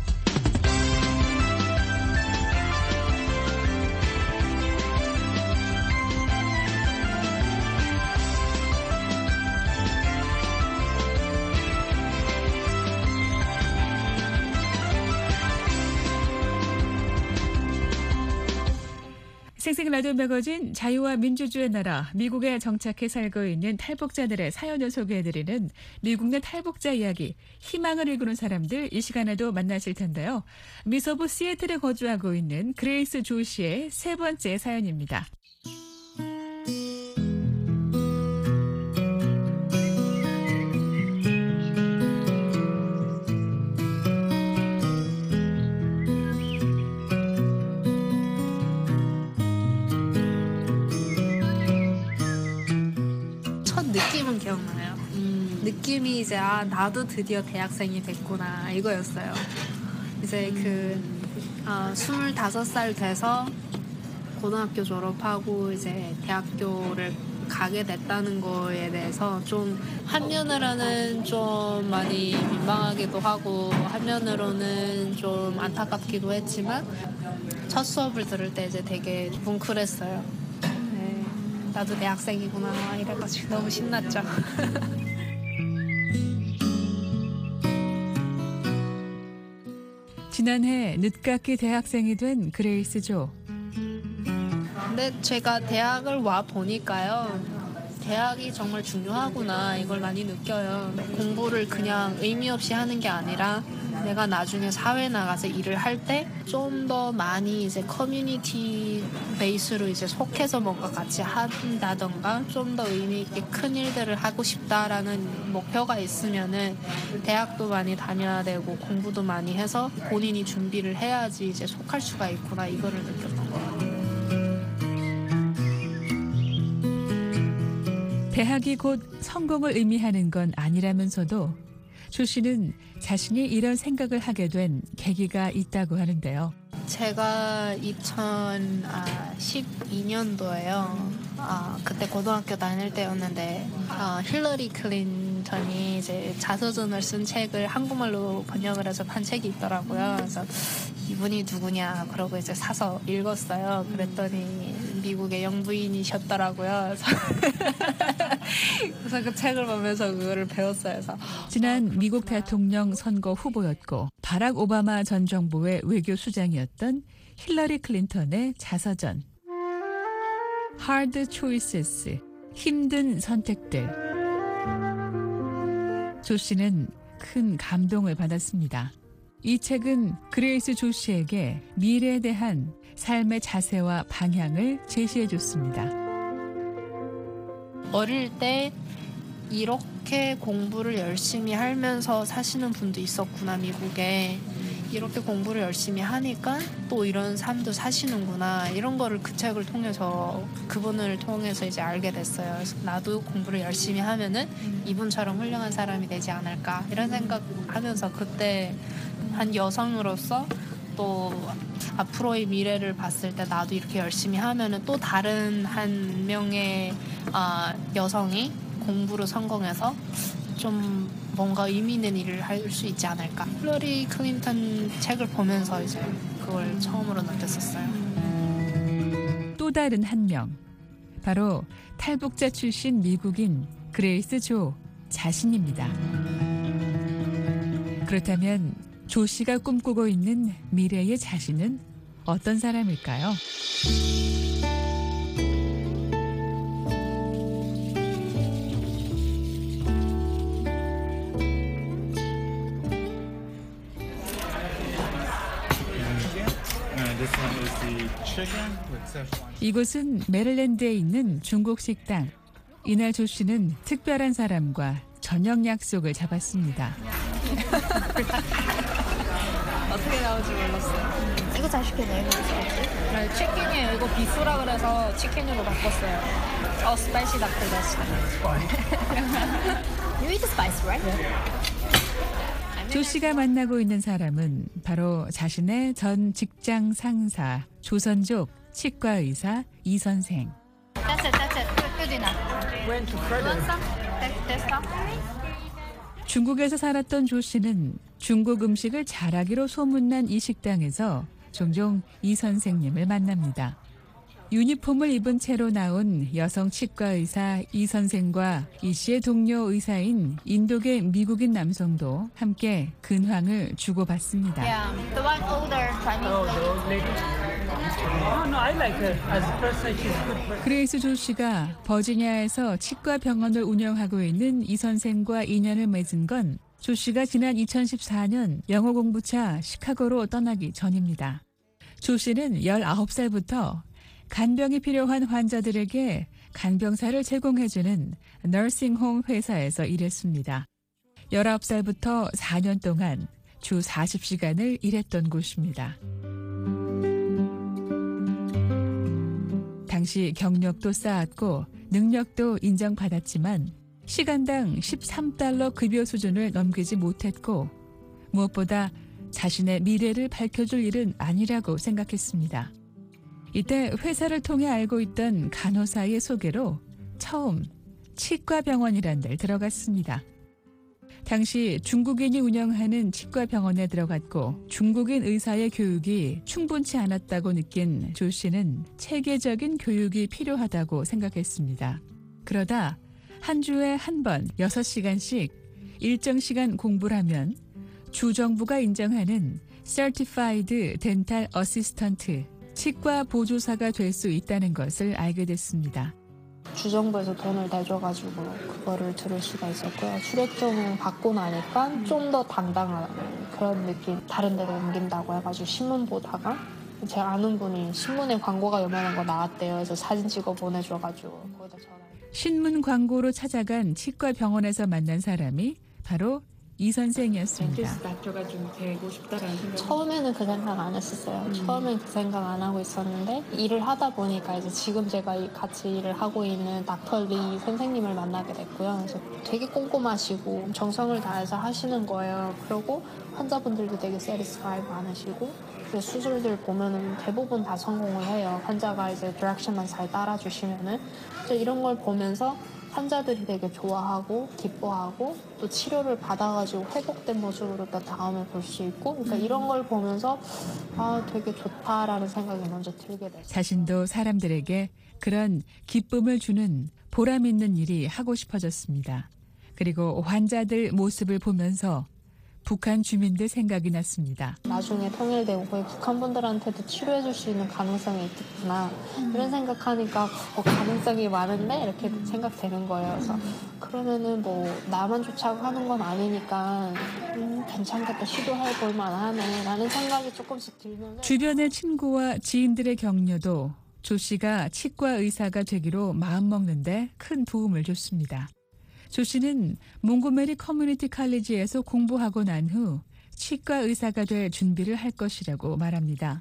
생생 라디오 매거진 자유와 민주주의 나라 미국에 정착해 살고 있는 탈북자들의 사연을 소개해드리는 미국 내 탈북자 이야기, 희망을 일구는 사람들, 이 시간에도 만나실 텐데요. 미서부 시애틀에 거주하고 있는 그레이스 조 씨의 세 번째 사연입니다. 느낌은 기억나요. 음. 느낌이 이제 아 나도 드디어 대학생이 됐구나 이거였어요. 이제 그 아, 스물다섯 살 돼서 고등학교 졸업하고 이제 대학교를 가게 됐다는 거에 대해서 좀 한면으로는 좀 많이 민망하기도 하고 한면으로는 좀 안타깝기도 했지만 첫 수업을 들을 때 이제 되게 뭉클했어요. 네. 나도 대학생이구나 이래가지고 너무 신났죠. 지난해 늦깎이 대학생이 된 그레이스 조. 근데 제가 대학을 와 보니까요. 대학이 정말 중요하구나 이걸 많이 느껴요. 공부를 그냥 의미 없이 하는 게 아니라 내가 나중에 사회에 나가서 일을 할 때 좀 더 많이 이제 커뮤니티 베이스로 이제 속해서 뭔가 같이 한다던가 좀 더 의미 있게 큰 일들을 하고 싶다라는 목표가 있으면은 대학도 많이 다녀야 되고 공부도 많이 해서 본인이 준비를 해야지 이제 속할 수가 있구나 이거를 느꼈던 것 같아요. 대학이 곧 성공을 의미하는 건 아니라면서도 조 씨는 자신이 이런 생각을 하게 된 계기가 있다고 하는데요. 제가 이천십이 년도에요. 아, 그때 고등학교 다닐 때였는데 아, 힐러리 클린턴이 이제 자서전을 쓴 책을 한국말로 번역을 해서 판 책이 있더라고요. 그래서 이분이 누구냐 그러고 이제 사서 읽었어요. 그랬더니 미국의 영부인이셨더라고요. 그래서, 그래서 그 책을 보면서 그거를 배웠어요. 그래서 지난 미국 대통령 선거 후보였고 바락 오바마 전 정부의 외교 수장이었던 힐러리 클린턴의 자서전 Hard Choices, 힘든 선택들. 조 씨는 큰 감동을 받았습니다. 이 책은 그레이스 조 씨에게 미래에 대한 삶의 자세와 방향을 제시해 줬습니다. 어릴 때 이렇게 공부를 열심히 하면서 사시는 분도 있었구나 미국에. 이렇게 공부를 열심히 하니까 또 이런 삶도 사시는구나 이런 거를 그 책을 통해서 그분을 통해서 이제 알게 됐어요. 그래서 나도 공부를 열심히 하면은 이분처럼 훌륭한 사람이 되지 않을까 이런 생각하면서 그때 한 여성으로서 또 앞으로의 미래를 봤을 때 나도 이렇게 열심히 하면은 또 다른 한 명의 어, 여성이 공부로 성공해서 좀 뭔가 의미 있는 일을 할 수 있지 않을까. 힐러리 클린턴 책을 보면서 이제 그걸 처음으로 느꼈었어요. 또 다른 한 명, 바로 탈북자 출신 미국인 그레이스 조 자신입니다. 그렇다면 조 씨가 꿈꾸고 있는 미래의 자신은 어떤 사람일까요? 이곳은 메릴랜드에 있는 중국 식당. 이날 조 씨는 특별한 사람과 저녁 약속을 잡았습니다. 어떻게 나올지 몰랐어요. 이거 잘 시켰네요. 네, 치킨이에요. 이거 비프라 그래서 치킨으로 바꿨어요. 어, 스파이시 닭들 됐어요. You eat the spice, right? 조 씨가 만나고 있는 사람은 바로 자신의 전 직장 상사, 조선족 치과 의사 이 선생. That's it, that's it. Good, good enough. Went to You further. want some? That, that's all? 중국에서 살았던 조 씨는 중국 음식을 잘하기로 소문난 이 식당에서 종종 이 선생님을 만납니다. 유니폼을 입은 채로 나온 여성 치과 의사 이 선생과 이 씨의 동료 의사인 인도계 미국인 남성도 함께 근황을 주고받습니다. Yeah, the one older Chinese Oh, the lady. old lady. Oh no, I like her as a person. She's a good person. 그레이스 조 씨가 버지니아에서 치과 병원을 운영하고 있는 이 선생과 인연을 맺은 건 조 씨가 지난 이천십사 년 영어 공부차 시카고로 떠나기 전입니다. 조 씨는 열아홉 살부터 간병이 필요한 환자들에게 간병사를 제공해주는 너싱홈 회사에서 일했습니다. 열아홉 살부터 사 년 동안 주 사십 시간을 일했던 곳입니다. 당시 경력도 쌓았고 능력도 인정받았지만 시간당 십삼 달러 급여 수준을 넘기지 못했고 무엇보다 자신의 미래를 밝혀줄 일은 아니라고 생각했습니다. 이때 회사를 통해 알고 있던 간호사의 소개로 처음 치과병원이란 데를 들어갔습니다. 당시 중국인이 운영하는 치과 병원에 들어갔고 중국인 의사의 교육이 충분치 않았다고 느낀 조 씨는 체계적인 교육이 필요하다고 생각했습니다. 그러다 한 주에 한 번 여섯 시간씩 일정 시간 공부를 하면 주정부가 인정하는 Certified Dental Assistant, 치과 보조사가 될 수 있다는 것을 알게 됐습니다. 주정부에서 돈을 내줘가지고 그거를 들을 수가 있었고요. 출액증을 받고 나니까 좀 더 당당한 그런 느낌. 다른 데로 옮긴다고 해가지고 신문 보다가 제 아는 분이 신문에 광고가 요만한 거 나왔대요. 그래서 사진 찍어 보내줘가지고 거기다 전화. 신문 광고로 찾아간 치과 병원에서 만난 사람이 바로 이 선생이었습니다. 닥터가 좀 되고 싶다라는 생각. 처음에는 그 생각 안 했었어요. 음. 처음엔 그 생각 안 하고 있었는데 일을 하다 보니까 이제 지금 제가 같이 일을 하고 있는 닥터 리 선생님을 만나게 됐고요. 그래서 되게 꼼꼼하시고 정성을 다해서 하시는 거예요. 그리고 환자분들도 되게 세티스파이 많으시고 수술들 보면은 대부분 다 성공을 해요. 환자가 이제 디렉션만 잘 따라주시면은 이런 걸 보면서 환자들이 되게 좋아하고 기뻐하고 또 치료를 받아가지고 회복된 모습으로 또 다음에 볼 수 있고 그러니까 이런 걸 보면서 아 되게 좋다라는 생각이 먼저 들게 됐어요. 자신도 사람들에게 그런 기쁨을 주는 보람 있는 일이 하고 싶어졌습니다. 그리고 환자들 모습을 보면서 북한 주민들 생각이 났습니다. 나중에 통일되고 거의 북한 분들한테도 치료해 줄 수 있는 가능성이 있겠구나. 이런 생각하니까 어, 가능성이 많은데 이렇게 생각되는 거예요. 그래서 그러면은 뭐 나만 좋자고 하는 건 아니니까 음, 괜찮겠다. 시도해 볼 만하네 라는 생각이 조금씩 들면서 주변의 친구와 지인들의 격려도 조 씨가 치과 의사가 되기로 마음먹는데 큰 도움을 줬습니다. 조 씨는 몽고메리 커뮤니티 칼리지에서 공부하고 난 후 치과 의사가 될 준비를 할 것이라고 말합니다.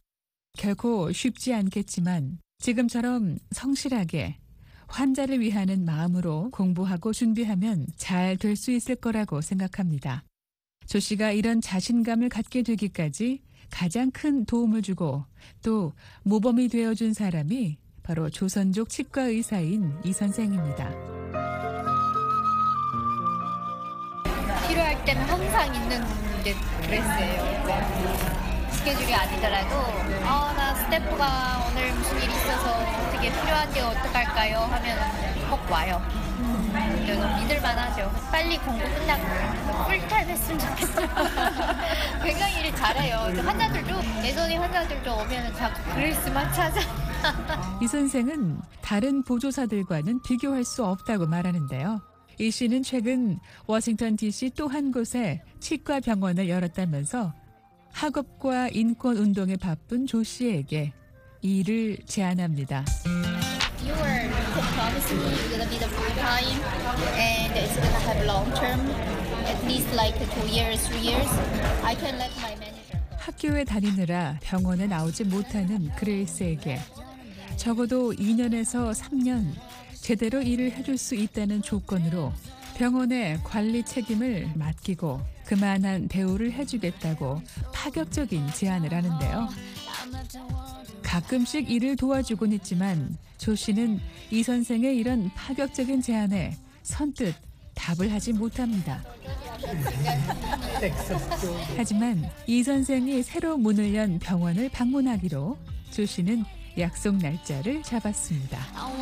결코 쉽지 않겠지만 지금처럼 성실하게 환자를 위하는 마음으로 공부하고 준비하면 잘 될 수 있을 거라고 생각합니다. 조 씨가 이런 자신감을 갖게 되기까지 가장 큰 도움을 주고 또 모범이 되어준 사람이 바로 조선족 치과 의사인 이 선생입니다. 필요할 때는 항상 있는 게 드레스예요. 스케줄이 아니더라도 아, 나 스태프가 오늘 무슨 일이 있어서 어떻게 필요한데 어떡할까요? 하면 꼭 와요. 그래서 믿을만 하죠. 빨리 공부 끝나고 풀타임 했으면 좋겠어요. 굉장히 일 잘해요. 환자들도 예전에 환자들도 오면 자꾸 그레이스만 찾아. 이 선생은 다른 보조사들과는 비교할 수 없다고 말하는데요. 이 씨는 최근 워싱턴 디씨 또 한 곳에 치과 병원을 열었다면서 학업과 인권 운동에 바쁜 조 씨에게 이 일을 제안합니다. You were promising me you're gonna be the full time and it's gonna have long term, at least like two years, three years. I can let my manager. 학교에 다니느라 병원에 나오지 못하는 그레이스에게 적어도 이 년에서 삼 년 제대로 일을 해줄 수 있다는 조건으로 병원의 관리 책임을 맡기고 그만한 대우를 해주겠다고 파격적인 제안을 하는데요. 가끔씩 일을 도와주곤 했지만 조 씨는 이 선생의 이런 파격적인 제안에 선뜻 답을 하지 못합니다. 하지만 이 선생이 새로 문을 연 병원을 방문하기로 조 씨는 약속 날짜를 잡았습니다.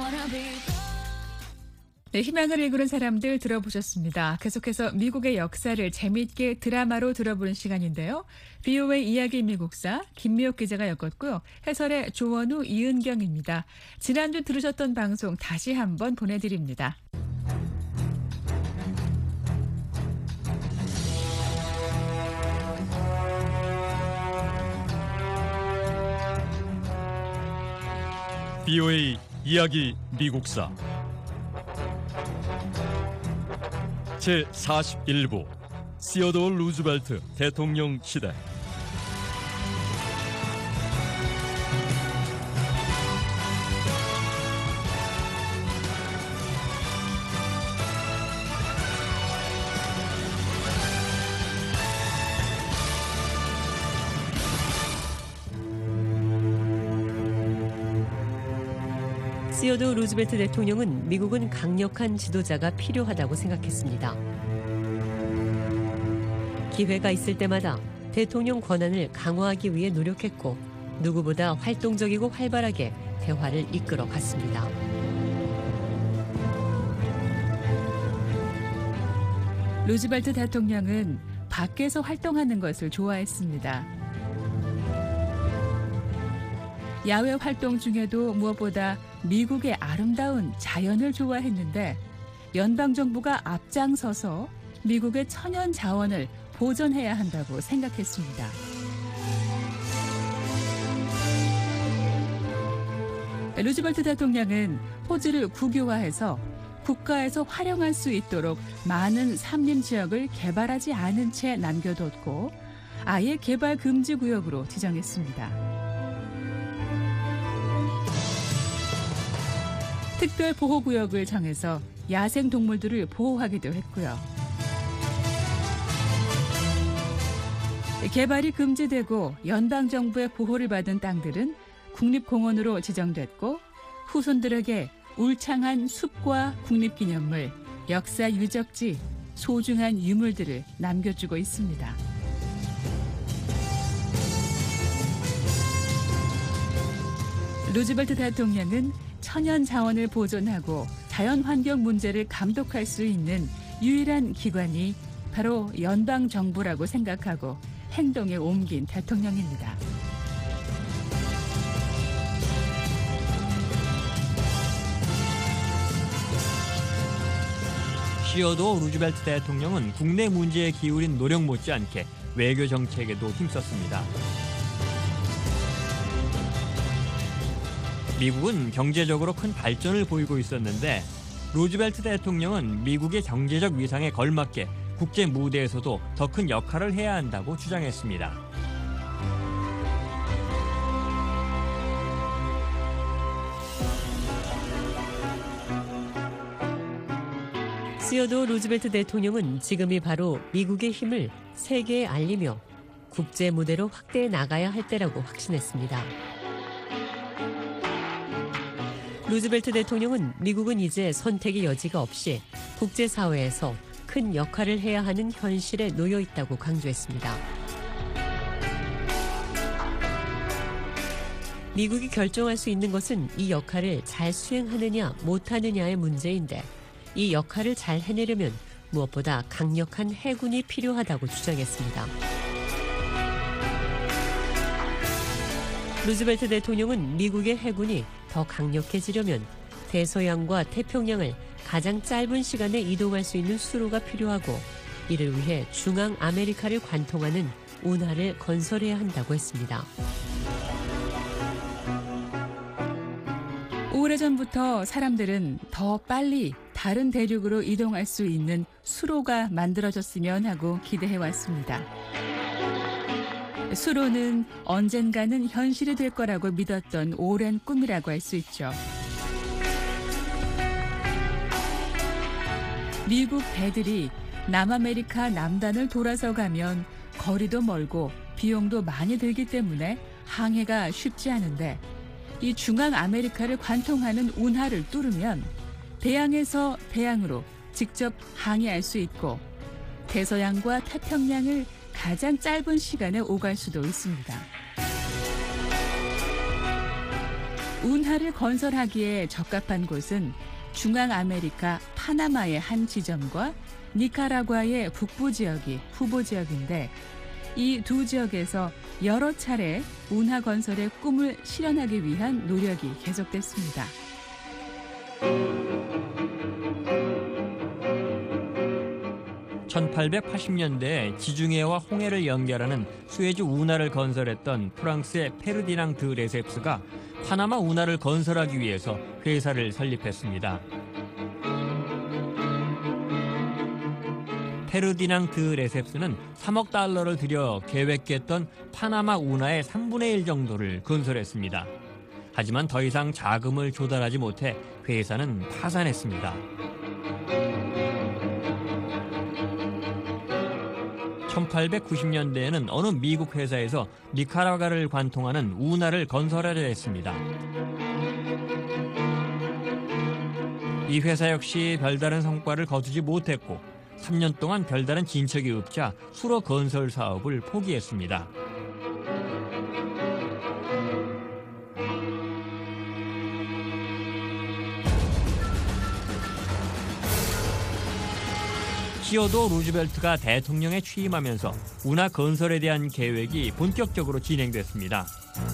네, 희망을 일구는 사람들 들어보셨습니다. 계속해서 미국의 역사를 재미있게 드라마로 들어보는 시간인데요. 비오에이 이야기 미국사 김미옥 기자가 엮었고요. 해설의 조원우, 이은경입니다. 지난주 들으셨던 방송 다시 한번 보내드립니다. 비오에이 이야기 미국사 제사십일 부 시어도어 루즈벨트 대통령 시대. 시어도어 루즈벨트 대통령은 미국은 강력한 지도자가 필요하다고 생각했습니다. 기회가 있을 때마다 대통령 권한을 강화하기 위해 노력했고 누구보다 활동적이고 활발하게 대화를 이끌어 갔습니다. 루즈벨트 대통령은 밖에서 활동하는 것을 좋아했습니다. 야외 활동 중에도 무엇보다 미국의 아름다운 자연을 좋아했는데 연방정부가 앞장서서 미국의 천연 자원을 보존해야 한다고 생각했습니다. 루즈벨트 대통령은 호주를 국유화해서 국가에서 활용할 수 있도록 많은 산림 지역을 개발하지 않은 채 남겨뒀고 아예 개발 금지 구역으로 지정했습니다. 특별 보호구역을 정해서 야생 동물들을 보호하기도 했고요. 개발이 금지되고 연방정부의 보호를 받은 땅들은 국립공원으로 지정됐고 후손들에게 울창한 숲과 국립기념물, 역사 유적지, 소중한 유물들을 남겨주고 있습니다. 루즈벨트 대통령은 천연 자원을 보존하고 자연환경 문제를 감독할 수 있는 유일한 기관이 바로 연방정부라고 생각하고 행동에 옮긴 대통령입니다. 시어도 루즈벨트 대통령은 국내 문제에 기울인 노력 못지않게 외교 정책에도 힘썼습니다. 미국은 경제적으로 큰 발전을 보이고 있었는데 루즈벨트 대통령은 미국의 경제적 위상에 걸맞게 국제 무대에서도 더 큰 역할을 해야 한다고 주장했습니다. 시어도 루즈벨트 대통령은 지금이 바로 미국의 힘을 세계에 알리며 국제 무대로 확대해 나가야 할 때라고 확신했습니다. 루즈벨트 대통령은 미국은 이제 선택의 여지가 없이 국제사회에서 큰 역할을 해야 하는 현실에 놓여 있다고 강조했습니다. 미국이 결정할 수 있는 것은 이 역할을 잘 수행하느냐 못하느냐의 문제인데 이 역할을 잘 해내려면 무엇보다 강력한 해군이 필요하다고 주장했습니다. 루즈벨트 대통령은 미국의 해군이 더 강력해지려면 대서양과 태평양을 가장 짧은 시간에 이동할 수 있는 수로가 필요하고 이를 위해 중앙 아메리카를 관통하는 운하를 건설해야 한다고 했습니다. 오래전부터 사람들은 더 빨리 다른 대륙으로 이동할 수 있는 수로가 만들어졌으면 하고 기대해왔습니다. 수로는 언젠가는 현실이 될 거라고 믿었던 오랜 꿈이라고 할 수 있죠. 미국 배들이 남아메리카 남단을 돌아서 가면 거리도 멀고 비용도 많이 들기 때문에 항해가 쉽지 않은데 이 중앙 아메리카를 관통하는 운하를 뚫으면 대양에서 대양으로 직접 항해할 수 있고 대서양과 태평양을 가장 짧은 시간에 오갈 수도 있습니다. 운하를 건설하기에 적합한 곳은 중앙 아메리카 파나마의 한 지점과 니카라과의 북부 지역이 후보 지역인데 이 두 지역에서 여러 차례 운하 건설의 꿈을 실현하기 위한 노력이 계속됐습니다. 천팔백팔십 년대에 지중해와 홍해를 연결하는 수에즈 운하를 건설했던 프랑스의 페르디낭 드 레셉스가 파나마 운하를 건설하기 위해서 회사를 설립했습니다. 페르디낭 드 레셉스는 삼억 달러를 들여 계획했던 파나마 운하의 삼분의 일 정도를 건설했습니다. 하지만 더 이상 자금을 조달하지 못해 회사는 파산했습니다. 천팔백구십 년대에는 어느 미국 회사에서 니카라과를 관통하는 운하를 건설하려 했습니다. 이 회사 역시 별다른 성과를 거두지 못했고 삼 년 동안 별다른 진척이 없자 수로 건설 사업을 포기했습니다. 시어도 루즈벨트가 대통령에 취임하면서 운하 건설에 대한 계획이 본격적으로 진행됐습니다.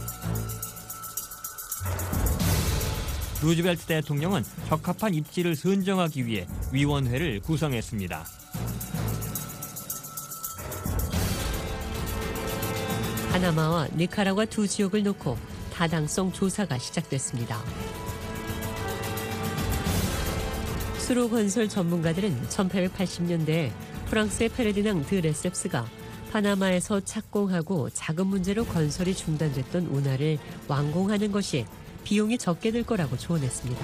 루즈벨트 대통령은 적합한 입지를 선정하기 위해 위원회를 구성했습니다. 파나마와 니카라과 두 지역을 놓고 타당성 조사가 시작됐습니다. 수로 건설 전문가들은 천팔백팔십 년대에 프랑스의 페르디낭 드 레셉스가 파나마에서 착공하고 자금 문제로 건설이 중단됐던 운하를 완공하는 것이 비용이 적게 들 거라고 조언했습니다.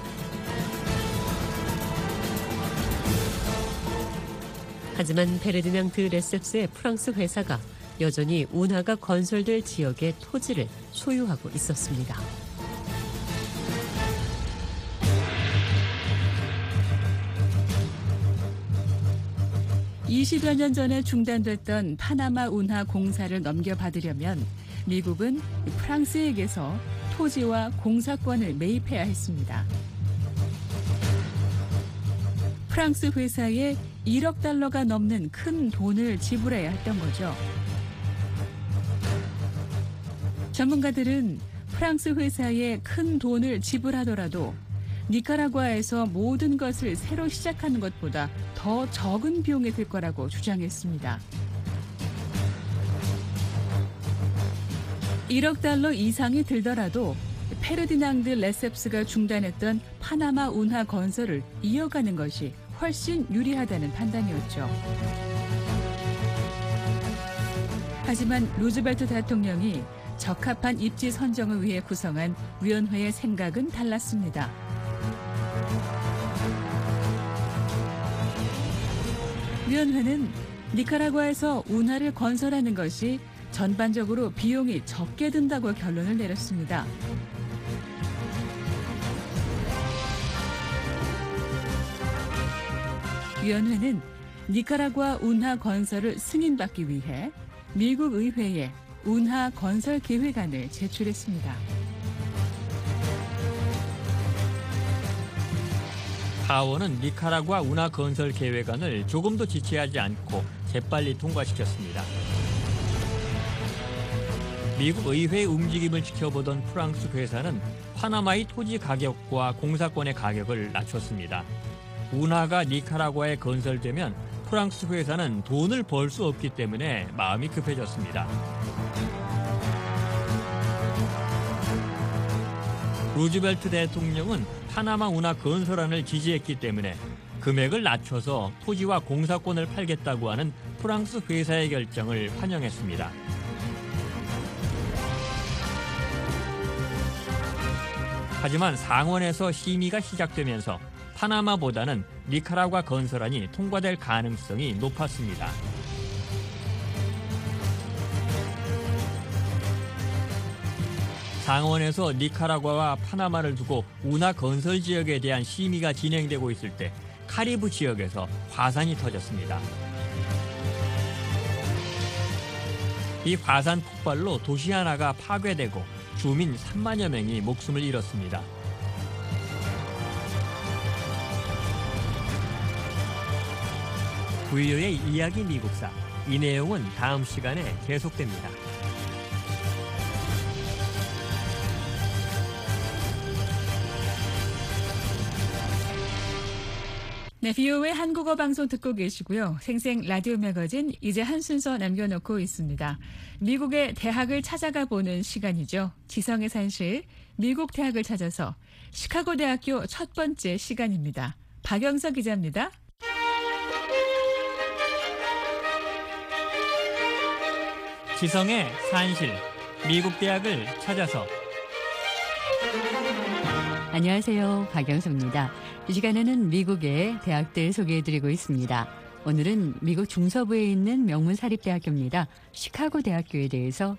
하지만 페르디낭 드 레셉스의 프랑스 회사가 여전히 운하가 건설될 지역의 토지를 소유하고 있었습니다. 이십여 년 전에 중단됐던 파나마 운하 공사를 넘겨받으려면 미국은 프랑스에게서 토지와 공사권을 매입해야 했습니다. 프랑스 회사에 일억 달러가 넘는 큰 돈을 지불해야 했던 거죠. 전문가들은 프랑스 회사에 큰 돈을 지불하더라도 니카라과에서 모든 것을 새로 시작하는 것보다 더 적은 비용이 들 거라고 주장했습니다. 일억 달러 이상이 들더라도 페르디낭드 레셉스가 중단했던 파나마 운하 건설을 이어가는 것이 훨씬 유리하다는 판단이었죠. 하지만 루즈벨트 대통령이 적합한 입지 선정을 위해 구성한 위원회의 생각은 달랐습니다. 위원회는 니카라과에서 운하를 건설하는 것이 전반적으로 비용이 적게 든다고 결론을 내렸습니다. 위원회는 니카라과 운하 건설을 승인받기 위해 미국 의회에 운하 건설 계획안을 제출했습니다. 하원은 니카라과 운하 건설 계획안을 조금도 지체하지 않고 재빨리 통과시켰습니다. 미국 의회의 움직임을 지켜보던 프랑스 회사는 파나마의 토지 가격과 공사권의 가격을 낮췄습니다. 운하가 니카라과에 건설되면 프랑스 회사는 돈을 벌 수 없기 때문에 마음이 급해졌습니다. 루즈벨트 대통령은 파나마 운하 건설안을 지지했기 때문에 금액을 낮춰서 토지와 공사권을 팔겠다고 하는 프랑스 회사의 결정을 환영했습니다. 하지만 상원에서 심의가 시작되면서 파나마보다는 니카라과 건설안이 통과될 가능성이 높았습니다. 상원에서 니카라과와 파나마를 두고 운하 건설 지역에 대한 심의가 진행되고 있을 때 카리브 지역에서 화산이 터졌습니다. 이 화산 폭발로 도시 하나가 파괴되고 주민 삼만여 명이 목숨을 잃었습니다. 부유의 이야기 미국사, 이 내용은 다음 시간에 계속됩니다. 네, 비오의 한국어 방송 듣고 계시고요. 생생 라디오 매거진 이제 한 순서 남겨놓고 있습니다. 미국의 대학을 찾아가 보는 시간이죠. 지성의 산실, 미국 대학을 찾아서 시카고 대학교 첫 번째 시간입니다. 박영서 기자입니다. 지성의 산실, 미국 대학을 찾아서. 안녕하세요. 박영서입니다. 이 시간에는 미국의 대학들 소개해드리고 있습니다. 오늘은 미국 중서부에 있는 명문 사립대학교입니다. 시카고 대학교에 대해서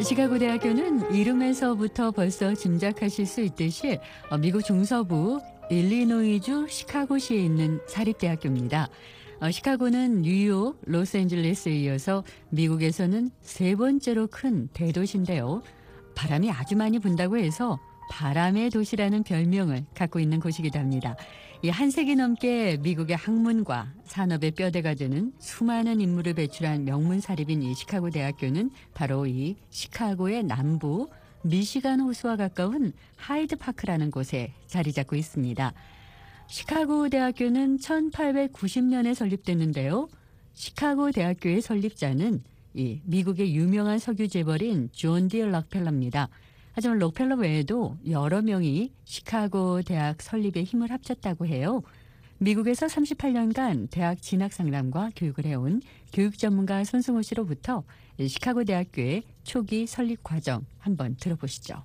시카고 대학교는 이름에서부터 벌써 짐작하실 수 있듯이 미국 중서부 일리노이주 시카고시에 있는 사립대학교입니다. 시카고는 뉴욕, 로스앤젤레스에 이어서 미국에서는 세 번째로 큰 대도시인데요. 바람이 아주 많이 분다고 해서 바람의 도시라는 별명을 갖고 있는 곳이기도 합니다. 이 한 세기 넘게 미국의 학문과 산업의 뼈대가 되는 수많은 인물을 배출한 명문 사립인 이 시카고 대학교는 바로 이 시카고의 남부 미시간 호수와 가까운 하이드 파크라는 곳에 자리 잡고 있습니다. 시카고 대학교는 천팔백구십 년에 설립됐는데요. 시카고 대학교의 설립자는 이 미국의 유명한 석유 재벌인 존 디 록펠러입니다. 하지만 록펠러 외에도 여러 명이 시카고 대학 설립에 힘을 합쳤다고 해요. 미국에서 삼십팔 년간 대학 진학 상담과 교육을 해온 교육 전문가 손승호 씨로부터 시카고 대학교의 초기 설립 과정 한번 들어보시죠.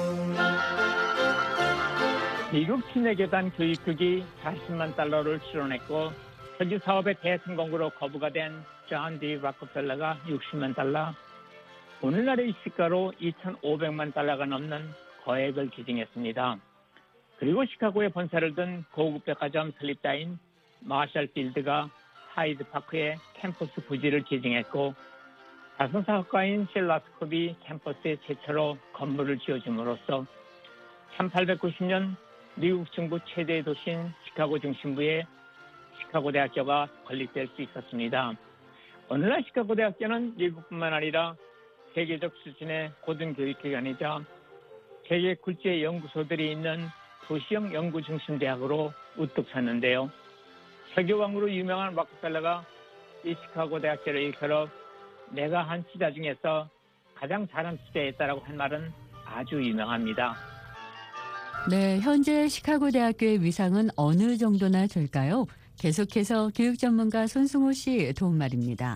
미국 침례교단 교육국이 사십만 달러를 지원했고 석유 사업의 대성공으로 거부가 된 존 디 록펠러가 육십만 달러, 오늘날의 시가로 이천오백만 달러가 넘는 거액을 기증했습니다. 그리고 시카고에 본사를 둔 고급 백화점 설립자인 마셜 필드가 하이드 파크에 캠퍼스 부지를 기증했고 자선사학과인 실라스콥이 캠퍼스에 최초로 건물을 지어줌으로써 천팔백구십 년 미국 중부 최대 도시인 시카고 중심부에 시카고 대학교가 건립될 수 있었습니다. 오늘날 시카고 대학교는 미국뿐만 아니라 세계적 수준의 고등교육기관이자 세계 굴지의 연구소들이 있는 도시형 연구 중심 대학으로 우뚝 섰는데요. 석유왕으로 유명한 록펠러가 이 시카고 대학교를 일컬어 내가 한 투자 중에서 가장 잘한 투자였다라고 한 말은 아주 유명합니다. 네, 현재 시카고 대학교의 위상은 어느 정도나 될까요? 계속해서 교육 전문가 손승호 씨 도움말입니다.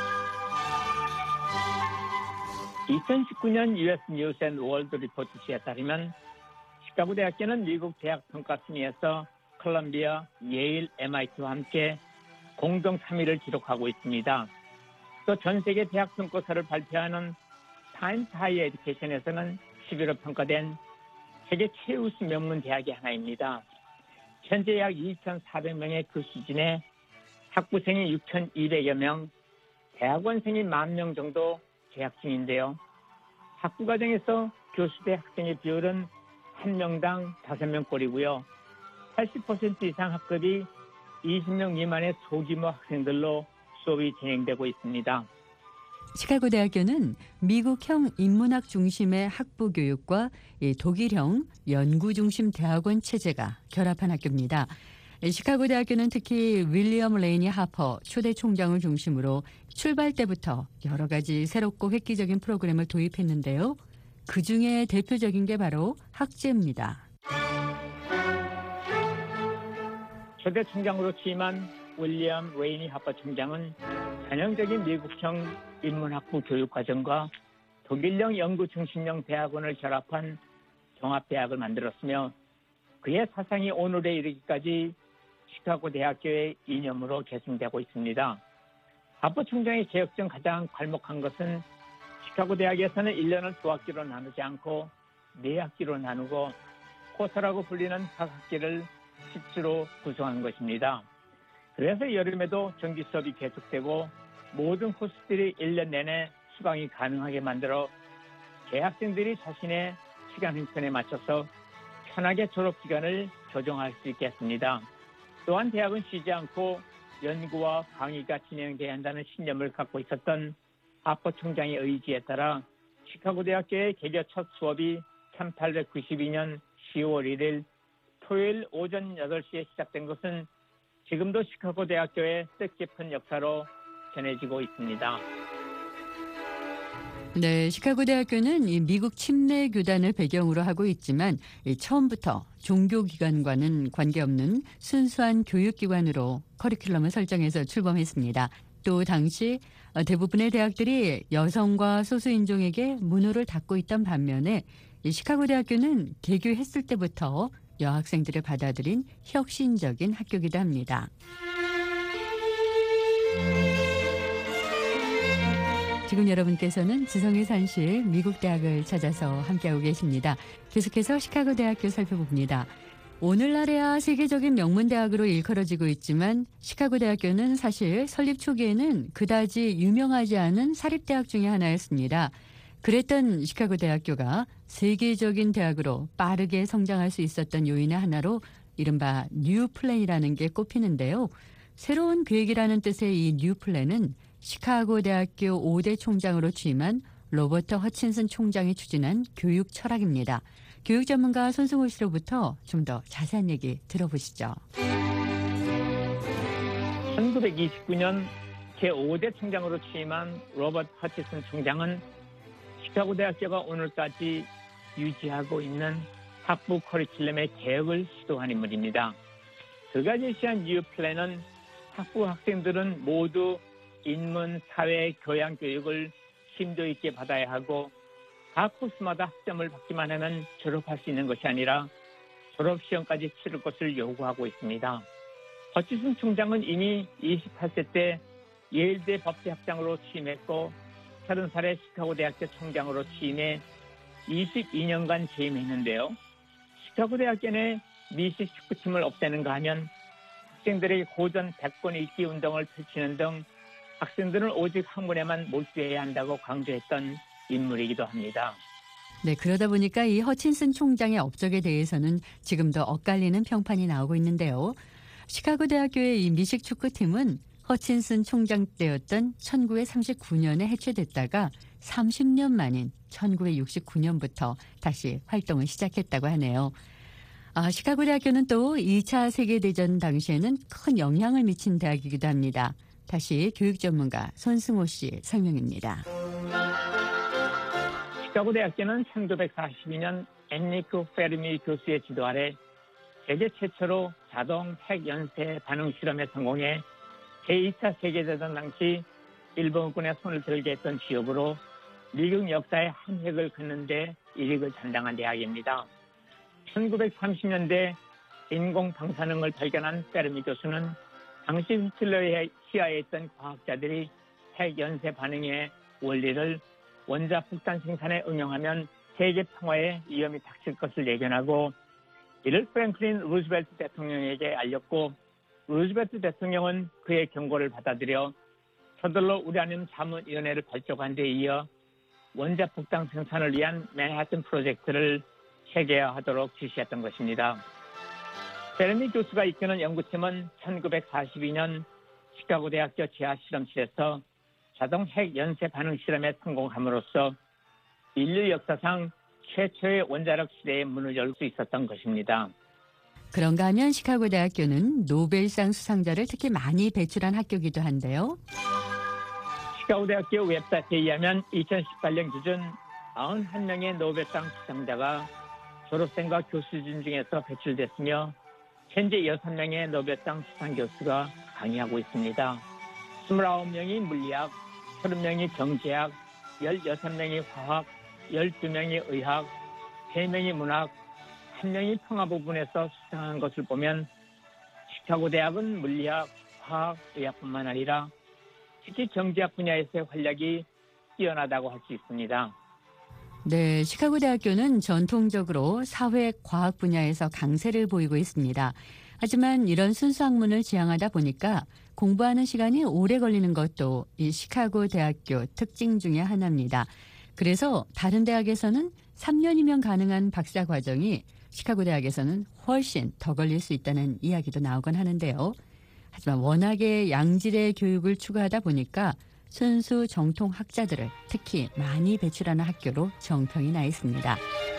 이천십구 년 유에스 뉴스 앤 월드 리포트지에 따르면 시카고 대학교는 미국 대학 평가 순위에서 콜롬비아, 예일, 엠아이티와 함께 공동 삼 위를 기록하고 있습니다. 또 전 세계 대학 평가서를 발표하는 타임스 하이어 에듀케이션에서는 십 위로 평가된 세계 최우수 명문 대학의 하나입니다. 현재 약 이천사백 명의 교수진에 학부생이 육천이백여 명, 대학원생이 만 명 정도 재학 중인데요. 학부 과정에서 교수 대 학생의 비율은 한 명당 다섯 명꼴이고요. 팔십 퍼센트 이상 학급이 이십 명 미만의 소규모 학생들로 수업이 진행되고 있습니다. 시카고 대학교는 미국형 인문학 중심의 학부 교육과 독일형 연구 중심 대학원 체제가 결합한 학교입니다. 시카고 대학교는 특히 윌리엄 레이니 하퍼 초대 총장을 중심으로 출발 때부터 여러 가지 새롭고 획기적인 프로그램을 도입했는데요. 그중에 대표적인 게 바로 학제입니다. 초대 총장으로 취임한 윌리엄 레이니 하퍼 총장은 전형적인 미국형 인문학부 교육과정과 독일형 연구중심형 대학원을 결합한 종합대학을 만들었으며 그의 사상이 오늘에 이르기까지 시카고 대학교의 이념으로 계승되고 있습니다. 하퍼 총장의 개혁 중 가장 괄목한 것은 시카고 대학에서는 일 년을 두 학기로 나누지 않고 네 학기로 나누고 코스라고 불리는 각 학기를 십 주로 구성한 것입니다. 그래서 여름에도 정기 수업이 계속되고 모든 코스들이 일 년 내내 수강이 가능하게 만들어 재학생들이 자신의 시간 행편에 맞춰서 편하게 졸업 기간을 조정할 수 있게 했습니다. 또한 대학은 쉬지 않고 연구와 강의가 진행돼야 한다는 신념을 갖고 있었던 하퍼 총장의 의지에 따라 시카고 대학교의 개교 첫 수업이 천팔백구십이 년 시월 일 일 토요일 오전 여덟 시에 시작된 것은 지금도 시카고 대학교의 뜻깊은 역사로 전해지고 있습니다. 네, 시카고 대학교는 이 미국 침례 교단을 배경으로 하고 있지만 이 처음부터 종교 기관과는 관계없는 순수한 교육기관으로 커리큘럼을 설정해서 출범했습니다. 또 당시 대부분의 대학들이 여성과 소수인종에게 문호를 닫고 있던 반면에 이 시카고 대학교는 개교했을 때부터 여학생들을 받아들인 혁신적인 학교이기도 합니다. 지금 여러분께서는 지성의 산실 미국 대학을 찾아서 함께하고 계십니다. 계속해서 시카고 대학교 살펴봅니다. 오늘날에야 세계적인 명문 대학으로 일컬어지고 있지만 시카고 대학교는 사실 설립 초기에는 그다지 유명하지 않은 사립대학 중에 하나였습니다. 그랬던 시카고 대학교가 세계적인 대학으로 빠르게 성장할 수 있었던 요인의 하나로 이른바 뉴 플랜이라는 게 꼽히는데요. 새로운 계획이라는 뜻의 이 뉴 플랜은 시카고 대학교 오 대 총장으로 취임한 로버트 허친슨 총장이 추진한 교육 철학입니다. 교육 전문가 손승호 씨로부터 좀 더 자세한 얘기 들어보시죠. 천구백이십구 년 제오 대 총장으로 취임한 로버트 허친슨 총장은 시카고 대학교가 오늘까지 유지하고 있는 학부 커리큘럼의 개혁을 시도한 인물입니다. 그가 제시한 뉴 플랜은 학부 학생들은 모두 인문, 사회, 교양 교육을 심도 있게 받아야 하고 각 코스마다 학점을 받기만 하면 졸업할 수 있는 것이 아니라 졸업시험까지 치를 것을 요구하고 있습니다. 허치슨 총장은 이미 이십팔 세 때 예일대 법대학장으로 취임했고 서른 살에 시카고 대학교 총장으로 취임해 이십이 년간 재임했는데요. 시카고 대학교 내 미식 축구팀을 없애는가 하면 학생들에게 고전 백 권 읽기 운동을 펼치는 등 학생들은 오직 학문에만 몰두해야 한다고 강조했던 인물이기도 합니다. 네, 그러다 보니까 이 허친슨 총장의 업적에 대해서는 지금도 엇갈리는 평판이 나오고 있는데요. 시카고 대학교의 이 미식 축구팀은 허친슨 총장 때였던 천구백삼십구 년에 해체됐다가 삼십 년 만인 천구백육십구 년부터 다시 활동을 시작했다고 하네요. 아, 시카고 대학교는 또 이 차 세계대전 당시에는 큰 영향을 미친 대학이기도 합니다. 다시 교육 전문가 손승호 씨 설명입니다. 시카고 대학교는 천구백사십이 년 엔리코 페르미 교수의 지도 아래 세계 최초로 자동 핵 연쇄 반응 실험에 성공해 제이 차 세계대전 당시 일본군의 손을 들게 했던 지역으로 미국 역사의 한 획을 긋는 데 일익을 담당한 대학입니다. 천구백삼십 년대 인공 방사능을 발견한 페르미 교수는 당시 히틀러에 시하에 있던 과학자들이 핵 연쇄 반응의 원리를 원자 폭탄 생산에 응용하면 세계 평화에 위험이 닥칠 것을 예견하고 이를 프랭클린 루즈벨트 대통령에게 알렸고 루즈벨트 대통령은 그의 경고를 받아들여 서둘러 우라늄 자문위원회를 발족한 데 이어 원자 폭탄 생산을 위한 맨하튼 프로젝트를 체계화하도록 지시했던 것입니다. 페르미 교수가 이끄는 연구팀은 천구백사십이 년 시카고 대학교 지하 실험실에서 자동 핵 연쇄 반응 실험에 성공함으로써 인류 역사상 최초의 원자력 시대의 문을 열 수 있었던 것입니다. 그런가 하면 시카고 대학교는 노벨상 수상자를 특히 많이 배출한 학교이기도 한데요. 시카고 대학교 웹사이트에 의하면 이천십팔 년 기준 구십일 명의 노벨상 수상자가 졸업생과 교수진 중에서 배출됐으며 현재 여섯 명의 노벨상 수상 교수가 강의하고 있습니다. 이십구 명이 물리학, 삼십 명이 경제학, 십육 명이 화학, 십이 명이 의학, 세 명이 문학, 한 명이 평화 부분에서 수상한 것을 보면 시카고 대학은 물리학, 화학, 의학뿐만 아니라 특히 경제학 분야에서의 활약이 뛰어나다고 할 수 있습니다. 네, 시카고 대학교는 전통적으로 사회 과학 분야에서 강세를 보이고 있습니다. 하지만 이런 순수 학문을 지향하다 보니까 공부하는 시간이 오래 걸리는 것도 이 시카고 대학교 특징 중에 하나입니다. 그래서 다른 대학에서는 삼 년이면 가능한 박사 과정이 시카고 대학에서는 훨씬 더 걸릴 수 있다는 이야기도 나오곤 하는데요. 하지만 워낙에 양질의 교육을 추구하다 보니까 순수 정통 학자들을 특히 많이 배출하는 학교로 정평이 나 있습니다.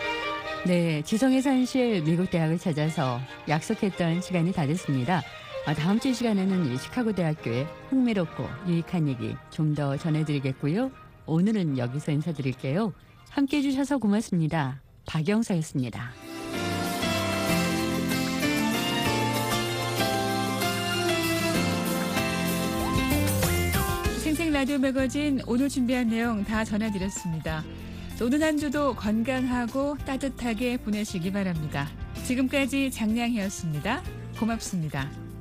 네, 지성의 산실 미국 대학을 찾아서 약속했던 시간이 다 됐습니다. 다음 주 시간에는 이 시카고 대학교의 흥미롭고 유익한 얘기 좀 더 전해드리겠고요. 오늘은 여기서 인사드릴게요. 함께해 주셔서 고맙습니다. 박영서였습니다. 생생 라디오 매거진 오늘 준비한 내용 다 전해드렸습니다. 오늘 한 주도 건강하고 따뜻하게 보내시기 바랍니다. 지금까지 장량희였습니다. 고맙습니다.